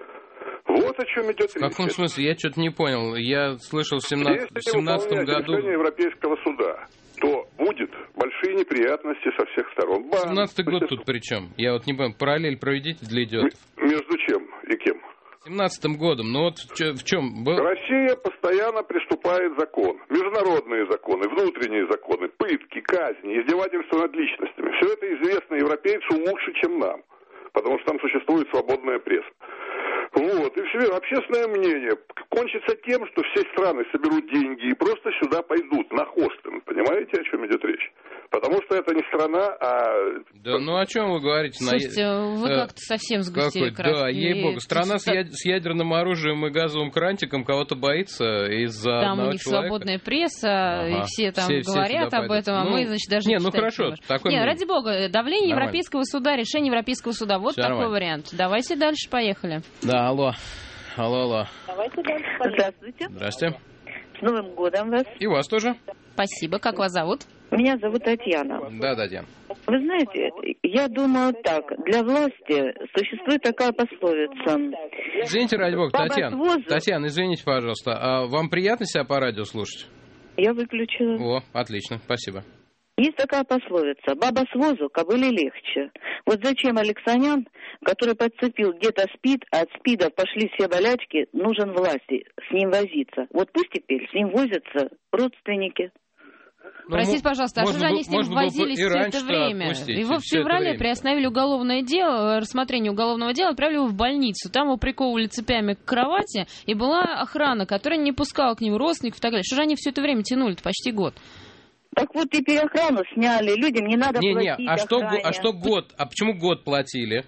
Вот о чем идет речь. В каком смысле? Я что-то не понял. Я слышал в семнадцатом году... решение Европейского суда, то будет большие неприятности со всех сторон. семнадцатый год тут при чем? Я вот не понимаю, параллель проведите для идиотов. Между чем и кем? семнадцатым годом, ну вот в чем был? Россия постоянно приступает закон. Международные законы, внутренние законы, пытки, казни, издевательства над личностями. Все это известно европейцу лучше, чем нам. Потому что там существует свободная пресса. Вот, и все, общественное мнение кончится тем, что все страны соберут деньги и просто сюда пойдут, на Хостен. Понимаете, о чем идет речь? Потому что это не страна, а... Да ну о чем вы говорите? Слушайте, вы как-то совсем сгустили краски. Да, ей-богу, страна с, яд... с ядерным оружием и газовым крантиком кого-то боится из-за там одного у них человека. Свободная пресса, ага. И все там все, говорят все об этом, а ну, мы, значит, даже не не ну хорошо, такой... Не, ради бога, давление Нормально. Европейского суда, решение Европейского суда, вот все такой нормально. Вариант. Давайте дальше, поехали. Да, алло. Алло, алло. Давайте дальше. Здравствуйте. Здрасте. С Новым годом вас. И вас тоже. Спасибо. Как вас зовут? Меня зовут Татьяна. Да, Татьяна. Вы знаете, я думаю так. Для власти существует такая пословица. Извините, ради бога, Баба Татьяна. Свозу... Татьяна, извините, пожалуйста. А вам приятно себя по радио слушать? Я выключила. О, отлично. Спасибо. Есть такая пословица: баба с возу, кобыле легче. Вот зачем Алексанян, который подцепил где-то СПИД, а от СПИДа пошли все болячки, нужен власти с ним возиться. Вот пусть теперь с ним возятся родственники. Ну, Простите, пожалуйста, а что же они с ним возились все это время? Его в феврале приостановили уголовное дело, рассмотрение уголовного дела, отправили его в больницу. Там его приковывали цепями к кровати, и была охрана, которая не пускала к нему родственников и так далее. Что же они все это время тянули-то, почти год? Так вот теперь охрану сняли, людям не надо не, платить не, а что, охране. а что год? А почему год платили?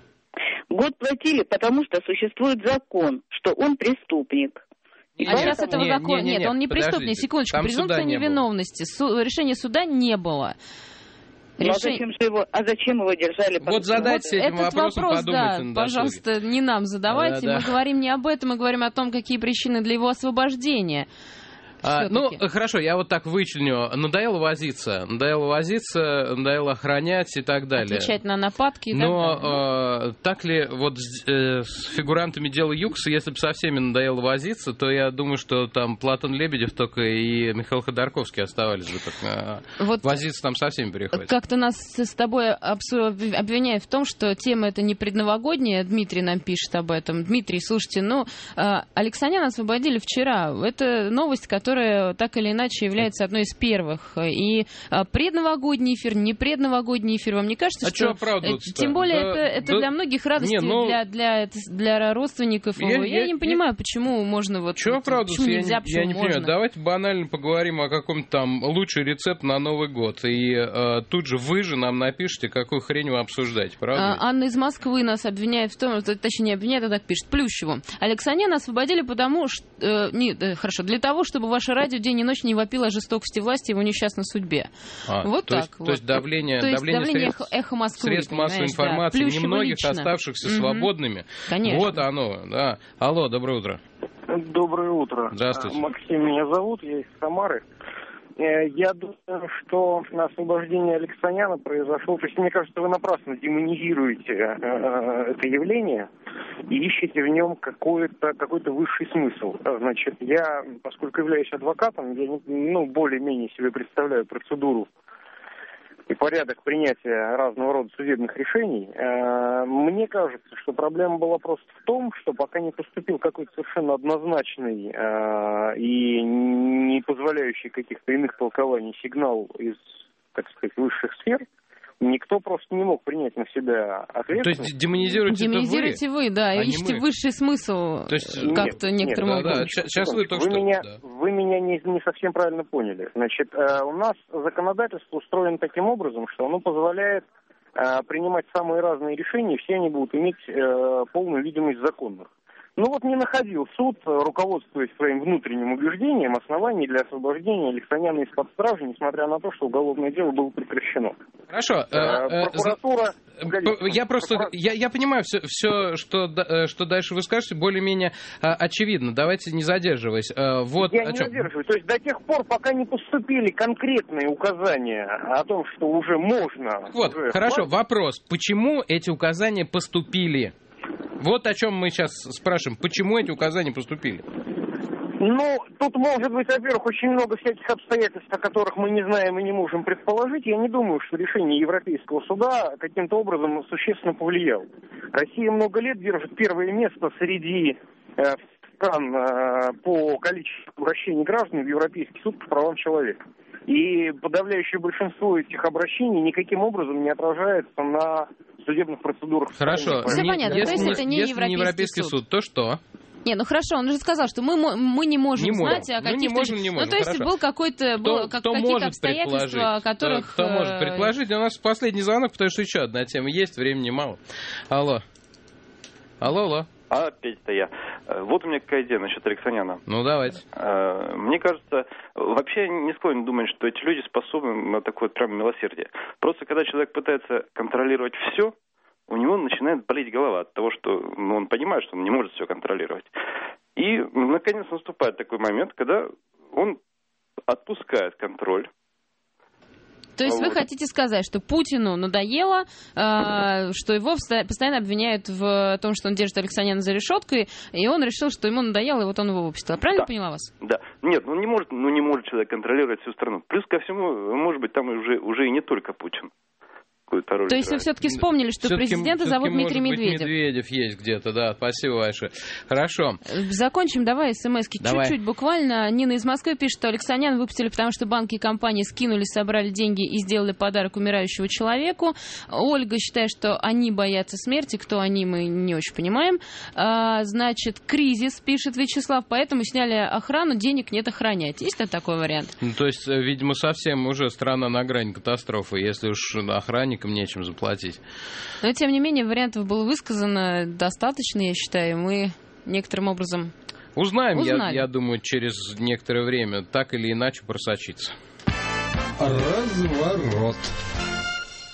Год платили, потому что существует закон, что он преступник. И а сейчас этого закона нет, он не преступник, секундочку, презумпция невиновности, Су, решения суда не было. Ну, Решение... а, зачем же его, а зачем его держали? Вот задайте вот этим этот вопросом, вопрос, подумайте да, на пожалуйста, не нам задавайте. Да, да. Мы говорим не об этом, мы говорим о том, какие причины для его освобождения. А, ну, хорошо, я вот так вычленю. Надоело возиться, надоело возиться, надоело охранять и так далее. Отвечать на нападки и Но так далее. э, так ли вот с, э, с фигурантами дела Юкса, если бы со всеми надоело возиться, то я думаю, что там Платон Лебедев только и Михаил Ходорковский оставались бы так. Э, вот возиться там со всеми приходится. Как-то нас с тобой обвиняют в том, что тема эта не предновогодняя. Дмитрий нам пишет об этом. Дмитрий, слушайте, ну, Алексаняна освободили вчера. Это новость, которая так или иначе является одной из первых. И предновогодний эфир, не предновогодний эфир, вам не кажется, а что... что Тем более да, это, это да, для многих радости, не, ну, для, для, для родственников. Я, я, я я не понимаю, почему можно вот... Чего оправдываться? Почему Я, нельзя, не, почему я не можно? понимаю. Давайте банально поговорим о каком-то там лучший рецепт на Новый год. И э, тут же вы же нам напишите, какую хрень вы обсуждаете, правда? А, Анна из Москвы нас обвиняет в том, точнее не обвиняет, а так пишет, Плющеву. Алексаняна освободили потому, что... Э, не, э, хорошо, для того, чтобы ваше радио день и ночь не вопило о жестокости власти и его несчастной судьбе. А, вот то так. Есть, вот. То есть давление, то есть давление, давление средств, эхо Москвы, средств массовой информации, да. немногих лично. оставшихся угу. свободными. Конечно. Вот оно, да. Алло, доброе утро. Доброе утро. Здравствуйте. Максим меня зовут, я из Самары. Я думаю, что освобождение Алексаняна произошло... То есть, мне кажется, вы напрасно демонизируете э, это явление и ищете в нем какой-то, какой-то высший смысл. Значит, я, поскольку являюсь адвокатом, я ну, более-менее себе представляю процедуру и порядок принятия разного рода судебных решений. Мне кажется, что проблема была просто в том, что пока не поступил какой-то совершенно однозначный и не позволяющий каких-то иных толкований сигнал из, так сказать, высших сфер, никто просто не мог принять на себя ответственность. То есть демонизируете Демонизируете это вы, вы, да, а ищете мы. высший смысл. То есть, как-то нет, некоторым нет, образом. Да, да, сейчас вы только вы что... Меня, да. Вы меня не, не совсем правильно поняли. Значит, э, у нас законодательство устроено таким образом, что оно позволяет э, принимать самые разные решения, все они будут иметь э, полную видимость законных. Ну вот не находил суд, руководствуясь своим внутренним убеждением, оснований для освобождения Алексаняна из-под стражи, несмотря на то, что уголовное дело было прекращено. Хорошо. Э, прокуратура... Я просто, я, я понимаю, все, все что, что дальше вы скажете, более-менее очевидно. Давайте не задерживаясь. Вот я о не чем. задерживаюсь. То есть до тех пор, пока не поступили конкретные указания о том, что уже можно... Вот, уже хорошо, хватит. вопрос. Почему эти указания поступили? Вот о чем мы сейчас спрашиваем. Почему эти указания поступили? Ну, тут может быть, во-первых, очень много всяких обстоятельств, о которых мы не знаем и не можем предположить. Я не думаю, что решение Европейского суда каким-то образом существенно повлияло. Россия много лет держит первое место среди э, стран э, по количеству обращений граждан в Европейский суд по правам человека. И подавляющее большинство этих обращений никаким образом не отражается на судебных процедурах. Хорошо. Все понятно. Если, То есть это не если Европейский, не Европейский суд. суд, то что? Не, ну хорошо, он же сказал, что мы, мы не можем не знать можем. о каких-то... Ну, не можем, не можем. Ну, то есть хорошо. был какой-то... Был, кто, как, кто какие-то может обстоятельства, о которых... Кто, кто может предположить? У нас последний звонок, потому что еще одна тема есть, времени мало. Алло. Алло, алло. Опять-то я. Вот у меня какая идея насчет Алексаняна. Ну, давайте. Мне кажется, вообще не склонен думать, что эти люди способны на такое вот прям милосердие. Просто когда человек пытается контролировать все, у него начинает болеть голова от того, что ну, он понимает, что он не может все контролировать. И, наконец, наступает такой момент, когда он отпускает контроль. То есть вот. Вы хотите сказать, что Путину надоело, э, что его постоянно обвиняют в том, что он держит Алексаняна за решеткой, и он решил, что ему надоело, и вот он его выпустил. Правильно да. поняла вас? Да. Нет, ну не может, ну не может человек контролировать всю страну. Плюс ко всему, может быть, там уже, уже и не только Путин. Роль То есть вы все-таки вспомнили, что все-таки, президента все-таки зовут Дмитрий Медведев. Медведев есть где-то, да. Спасибо большое. Хорошо. Закончим, давай смс-ки. Давай. Чуть-чуть буквально. Нина из Москвы пишет, что Алексаняна выпустили, потому что банки и компании скинулись, собрали деньги и сделали подарок умирающему человеку. Ольга считает, что они боятся смерти. Кто они, мы не очень понимаем. А, значит, кризис, пишет Вячеслав, поэтому сняли охрану, денег нет охранять. Есть ли такой вариант? Ну, то есть, видимо, совсем уже страна на грани катастрофы, если уж охранникам нечем заплатить. Но, тем не менее, вариантов было высказано достаточно, я считаю. Мы некоторым образом узнаем, я, узнали. я думаю, через некоторое время так или иначе просочится. Разворот.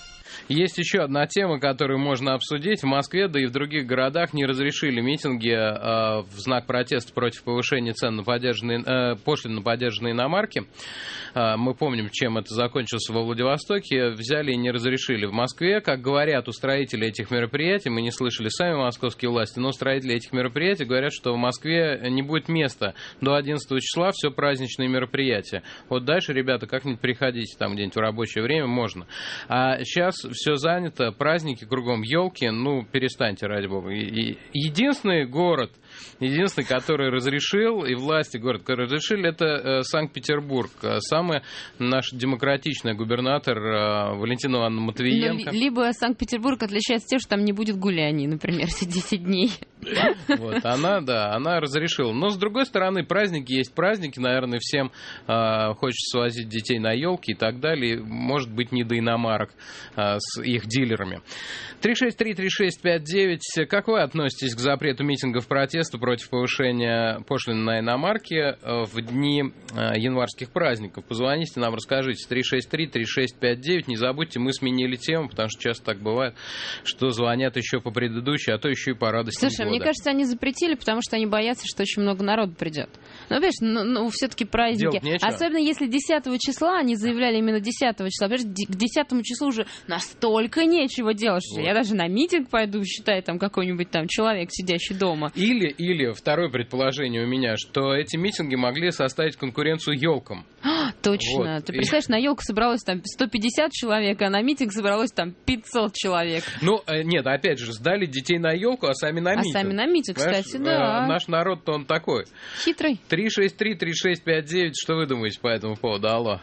Есть еще одна тема, которую можно обсудить. В Москве, да и в других городах не разрешили митинги э, в знак протеста против повышения цен на подержанные, э, пошлин на подержанные иномарки. Э, мы помним, чем это закончилось во Владивостоке. Взяли и не разрешили. В Москве, как говорят устроители этих мероприятий, мы не слышали сами московские власти, но устроители этих мероприятий говорят, что в Москве не будет места до одиннадцатого числа, все праздничные мероприятия. Вот дальше, ребята, как-нибудь приходите там где-нибудь в рабочее время, можно. А сейчас все занято, праздники кругом, елки, ну, перестаньте, ради бога. И, и единственный город, единственный, который разрешил, и власти города, которые разрешили, это э, Санкт-Петербург. Самая наша демократичная губернатор э, Валентина Ивановна Матвиенко. Ну, либо Санкт-Петербург отличается тем, что там не будет гуляний, например, все десять дней. Вот, она, да, она разрешила. Но, с другой стороны, праздники есть праздники, наверное, всем э, хочется свозить детей на елки и так далее. Может быть, не до иномарок э, с их дилерами. три шесть три три шесть пять девять. Как вы относитесь к запрету митингов протеста против повышения пошлин на иномарки э, в дни э, январских праздников? Позвоните нам, расскажите. три шесть три три шесть пять девять. Не забудьте, мы сменили тему, потому что часто так бывает, что звонят еще по предыдущей, а то еще и по радости года. Слушай, мне кажется, они запретили, потому что они боятся, что очень много народу придет. Ну, понимаешь, ну, ну все-таки праздники. Особенно если десятого числа, они заявляли именно десятого числа. Понимаешь, к десятому числу уже настолько нечего делать, что вот. Я даже на митинг пойду, считай, там какой-нибудь там человек, сидящий дома. Или, или второе предположение у меня, что эти митинги могли составить конкуренцию елкам. А, точно. Вот. Ты представляешь, на елку собралось там сто пятьдесят человек, а на митинг собралось там пятьсот человек. Ну, нет, опять же, сдали детей на елку, а сами на митинг. А сами на митинг, кстати, да. Наш народ-то он такой. Хитрый. три шесть три три шесть пять девять. Что вы думаете по этому поводу? Алло.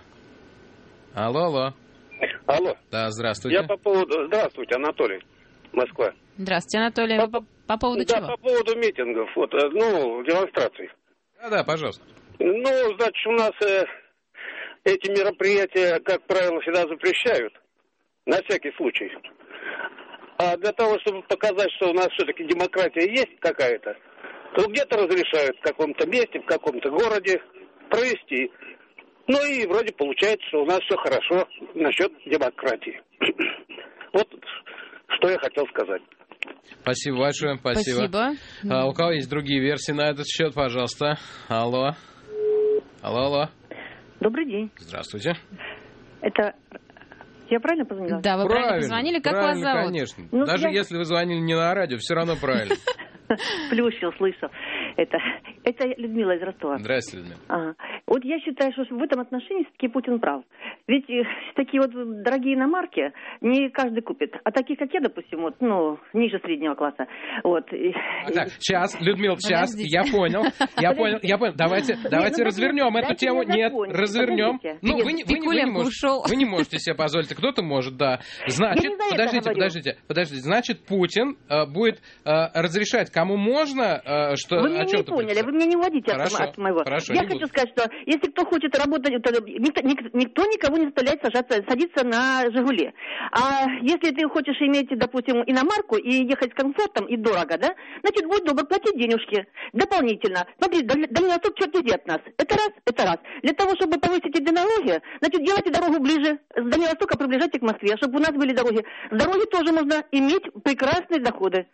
Алло, алло. Алло. Да, здравствуйте. Я по поводу... Здравствуйте, Анатолий, Москва. Здравствуйте, Анатолий. По, по, по поводу да, чего? по поводу митингов, вот, ну, демонстраций. Да, да, пожалуйста. Ну, значит, у нас э, эти мероприятия, как правило, всегда запрещают. На всякий случай. А для того, чтобы показать, что у нас все-таки демократия есть какая-то, то где-то разрешают в каком-то месте, в каком-то городе провести. Ну и вроде получается, что у нас все хорошо насчет демократии. Вот что я хотел сказать. Спасибо большое, спасибо. Спасибо. А, у кого есть другие версии на этот счет, пожалуйста. Алло. Алло, алло. Добрый день. Здравствуйте. Это... Я правильно позвонила? Да, вы правильно, правильно позвонили. Как вас зовут? Конечно. Ну, Даже я... если вы звонили не на радио, все равно правильно. Плющил, слышу. Это, это Людмила из Ростова. Здравствуйте, Людмила. Ага. Вот я считаю, что в этом отношении все-таки Путин прав. Ведь э, такие вот дорогие иномарки не каждый купит. А такие, как я, допустим, вот, ну, ниже среднего класса. Вот. Так, сейчас, Людмила, сейчас, подождите. я понял, я понял, я понял. Давайте, давайте Нет, развернем ну, эту тему. Нет, развернем. Подождите. Ну, вы, вы, вы, вы, не можете, вы не можете себе позволить, кто-то может, да. Значит, подождите, подождите, подождите. Значит, Путин э, будет э, разрешать, кому можно, э, что... Вы меня не поняли, написать. Вы меня не уводите хорошо, от, от моего. Хорошо, я хочу буду. сказать, что если кто хочет работать, то никто, никто никого не заставляет сажаться, садиться на «Жигули». А если ты хочешь иметь, допустим, иномарку и ехать с комфортом и дорого, да, значит, будь добр, плати денежки дополнительно. Смотри, дальневосток черт иди от нас. Это раз, это раз. Для того, чтобы повысить эти налоги, значит, делайте дорогу ближе, с Дальневостока приближайте к Москве, чтобы у нас были дороги. С дороги тоже можно иметь прекрасные доходы.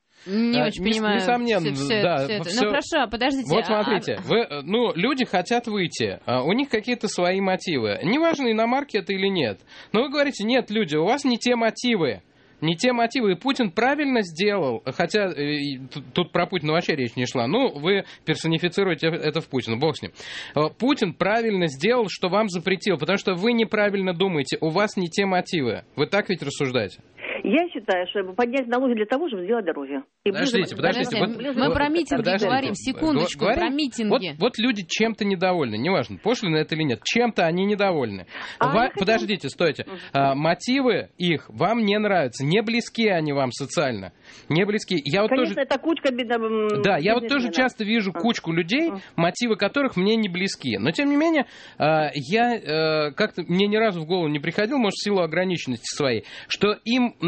Не а, очень понимаю. Несомненно, все, все, да. Все это. Все... Ну хорошо, подождите. Вот смотрите, а... вы, ну, люди хотят выйти, а у них какие-то свои мотивы. Неважно, иномарки это или нет. Но вы говорите, нет, люди, у вас не те мотивы. Не те мотивы. И Путин правильно сделал, хотя э, тут, тут про Путина вообще речь не шла. Ну, вы персонифицируете это в Путина, бог с ним. Путин правильно сделал, что вам запретил, потому что вы неправильно думаете, у вас не те мотивы. Вы так ведь рассуждаете? Я считаю, что поднять налоги для того, чтобы сделать дороги. И подождите, ближе, подождите. ближе, Вот, ближе, мы вот, про митинги подождите, говорим, секундочку, говорим, про митинги. Вот, вот люди чем-то недовольны, неважно, пошлины это или нет, чем-то они недовольны. А Ва- хотел... Подождите, стойте. Uh-huh. А, мотивы их вам не нравятся, не близки они вам социально, не близки. Я вот Конечно, тоже... это кучка бедных. Да, я вот тоже часто вижу кучку людей, мотивы которых мне не близки. Но, тем не менее, я как-то, мне ни разу в голову не приходило, может, в силу ограниченности своей, что им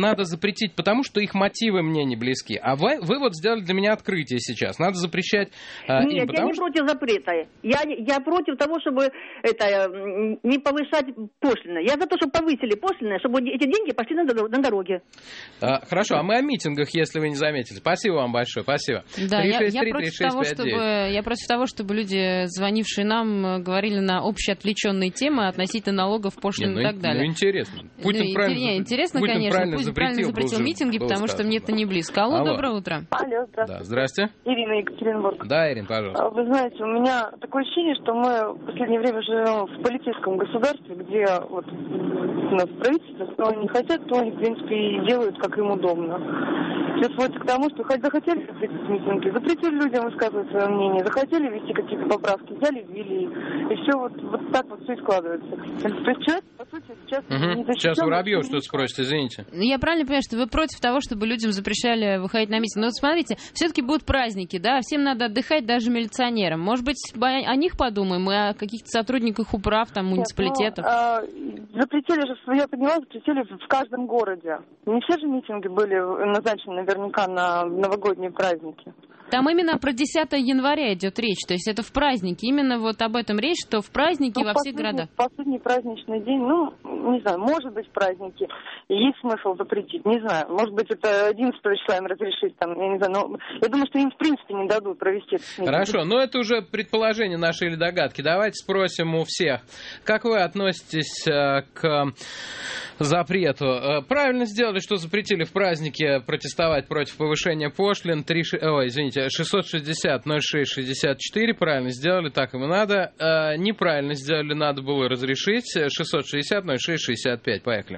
надо запретить, потому что их мотивы мне не близки. А вы, вы вот сделали для меня открытие сейчас. Надо запрещать а, Нет, им, потому я не что... против запрета. Я, я против того, чтобы это, не повышать пошлины. Я за то, чтобы повысили пошлины, чтобы эти деньги пошли на, на дороге. А, хорошо, а мы о митингах, если вы не заметили. Спасибо вам большое, спасибо. Да, я, я, против того, чтобы, я против того, чтобы люди, звонившие нам, говорили на общие отвлеченные темы относительно налогов, пошлин не, ну, и так далее. Ну, интересно. Путин ну, правильно, не, интересно, Путин конечно, правильно Путин запретил, правильно запретил был митинги, же, потому что мне это не близко. Алло, Алло. доброе утро. Алло, здравствуйте. Да, здрасте. Ирина, Екатеринбург. Да, Ирина, пожалуйста. Вы знаете, у меня такое ощущение, что мы в последнее время живем в полицейском государстве, где вот у нас правительство, что они хотят, то они, в принципе, и делают, как им удобно. Все сводится к тому, что хоть захотели запретить митинги, запретили людям высказывать свое мнение, захотели ввести какие-то поправки, взяли, ввели, и все вот, вот так вот все и складывается. То есть человек, по сути, сейчас Угу. не защищен. Сейчас Воробьев что-то спросит, извините. Я правильно понимаю, что вы против того, чтобы людям запрещали выходить на митинг? Но вот смотрите, все-таки будут праздники, да, всем надо отдыхать, даже милиционерам. Может быть, о них подумаем, и о каких-то сотрудниках управ, там, муниципалитетов? Нет, ну, э, запретили же, я поняла, запретили в каждом городе. Не все же митинги были назначены наверняка на новогодние праздники. Там именно про десятое января идет речь, то есть это в праздники. Именно вот об этом речь, что в праздники ну, во всех городах. Последний праздничный день, ну, не знаю, может быть, праздники. Есть смысл запретить, не знаю. Может быть, это одиннадцатого числа им разрешить, там, я не знаю, но я думаю, что им, в принципе, не дадут провести это. Хорошо, но это уже предположение наши или догадки. Давайте спросим у всех, как вы относитесь э, к запрету? Э, правильно сделали, что запретили в празднике протестовать против повышения пошлин. три, ой, извините, шестьсот шестьдесят ноль шесть шестьдесят четыре. Правильно сделали, так им и надо. Э, неправильно сделали, надо было разрешить. шестьсот шестьдесят ноль шесть шестьдесят пять. Поехали.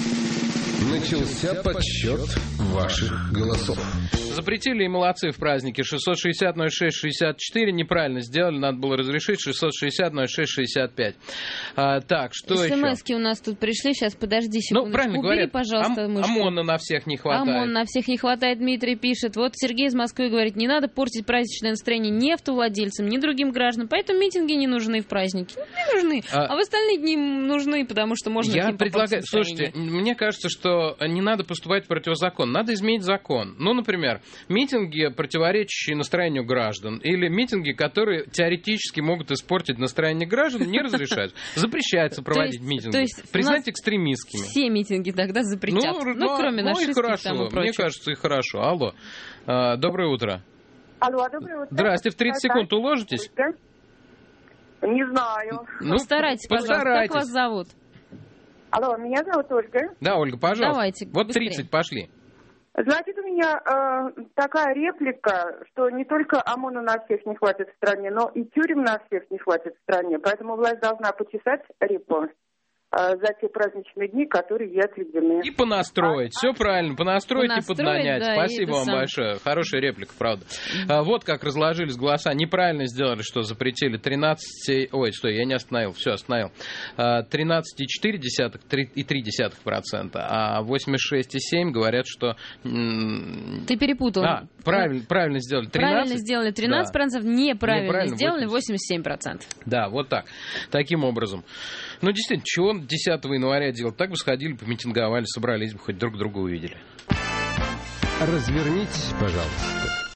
Начался подсчет ваших голосов. Запретили и молодцы в празднике. шестьсот шестьдесят ноль шесть шестьдесят четыре. Неправильно сделали, надо было разрешить. шестьсот шестьдесят ноль шесть шестьдесят пять. А, так, что еще? СМСки у нас тут пришли. Сейчас, подожди секунду. Ну, правильно Убери, говорят, пожалуйста, ОМ, мышку. ОМОНа на всех не хватает. ОМОН на всех не хватает, Дмитрий пишет. Вот Сергей из Москвы говорит, не надо портить праздничное настроение ни автовладельцам, ни другим гражданам. Поэтому митинги не нужны в праздники. Ну, не нужны. А, а в остальные дни нужны, потому что можно... Я предлагаю... Слушайте, мне кажется, что не надо поступать противозаконно. Надо изменить закон. Ну, например, митинги, противоречащие настроению граждан, или митинги, которые теоретически могут испортить настроение граждан, не разрешают. Запрещается проводить митинги. То есть признать экстремистскими. Все митинги тогда запретят. Ну, ну кроме ну, наших. Ну, и хорошо. Мне кажется, и хорошо. Алло. А, доброе утро. Алло, доброе утро. Здрасте. В тридцать секунд уложитесь? Не знаю. Ну, постарайтесь, пожалуйста. Постарайтесь. Как вас зовут? Алло, меня зовут Ольга. Да, Ольга, пожалуйста. Давайте, вот быстрее. тридцать, пошли. Значит, у меня э, такая реплика, что не только ОМОНа на всех не хватит в стране, но и тюрем на всех не хватит в стране. Поэтому власть должна почесать репу э, за те праздничные дни, которые ей отведены. И понастроить. А, Все а, правильно. Понастроить, понастроить и поднанять. Да, Спасибо вам сам... большое. Хорошая реплика, правда. А, вот как разложились голоса. Неправильно сделали, что запретили тринадцать... Ой, стой, я не остановил. Все, остановил. тринадцать целых четыре десятых и три десятых процента. А восемьдесят шесть целых семь говорят, что... Ты перепутал. А, правильно, правильно сделали. тринадцать Правильно сделали тринадцать процентов, да. неправильно, неправильно сделали восемьдесят семь процентов. Да, вот так. Таким образом. Ну, действительно, чего десятого января делать? Так бы сходили, помитинговали, собрались бы, хоть друг друга увидели. Развернитесь, пожалуйста.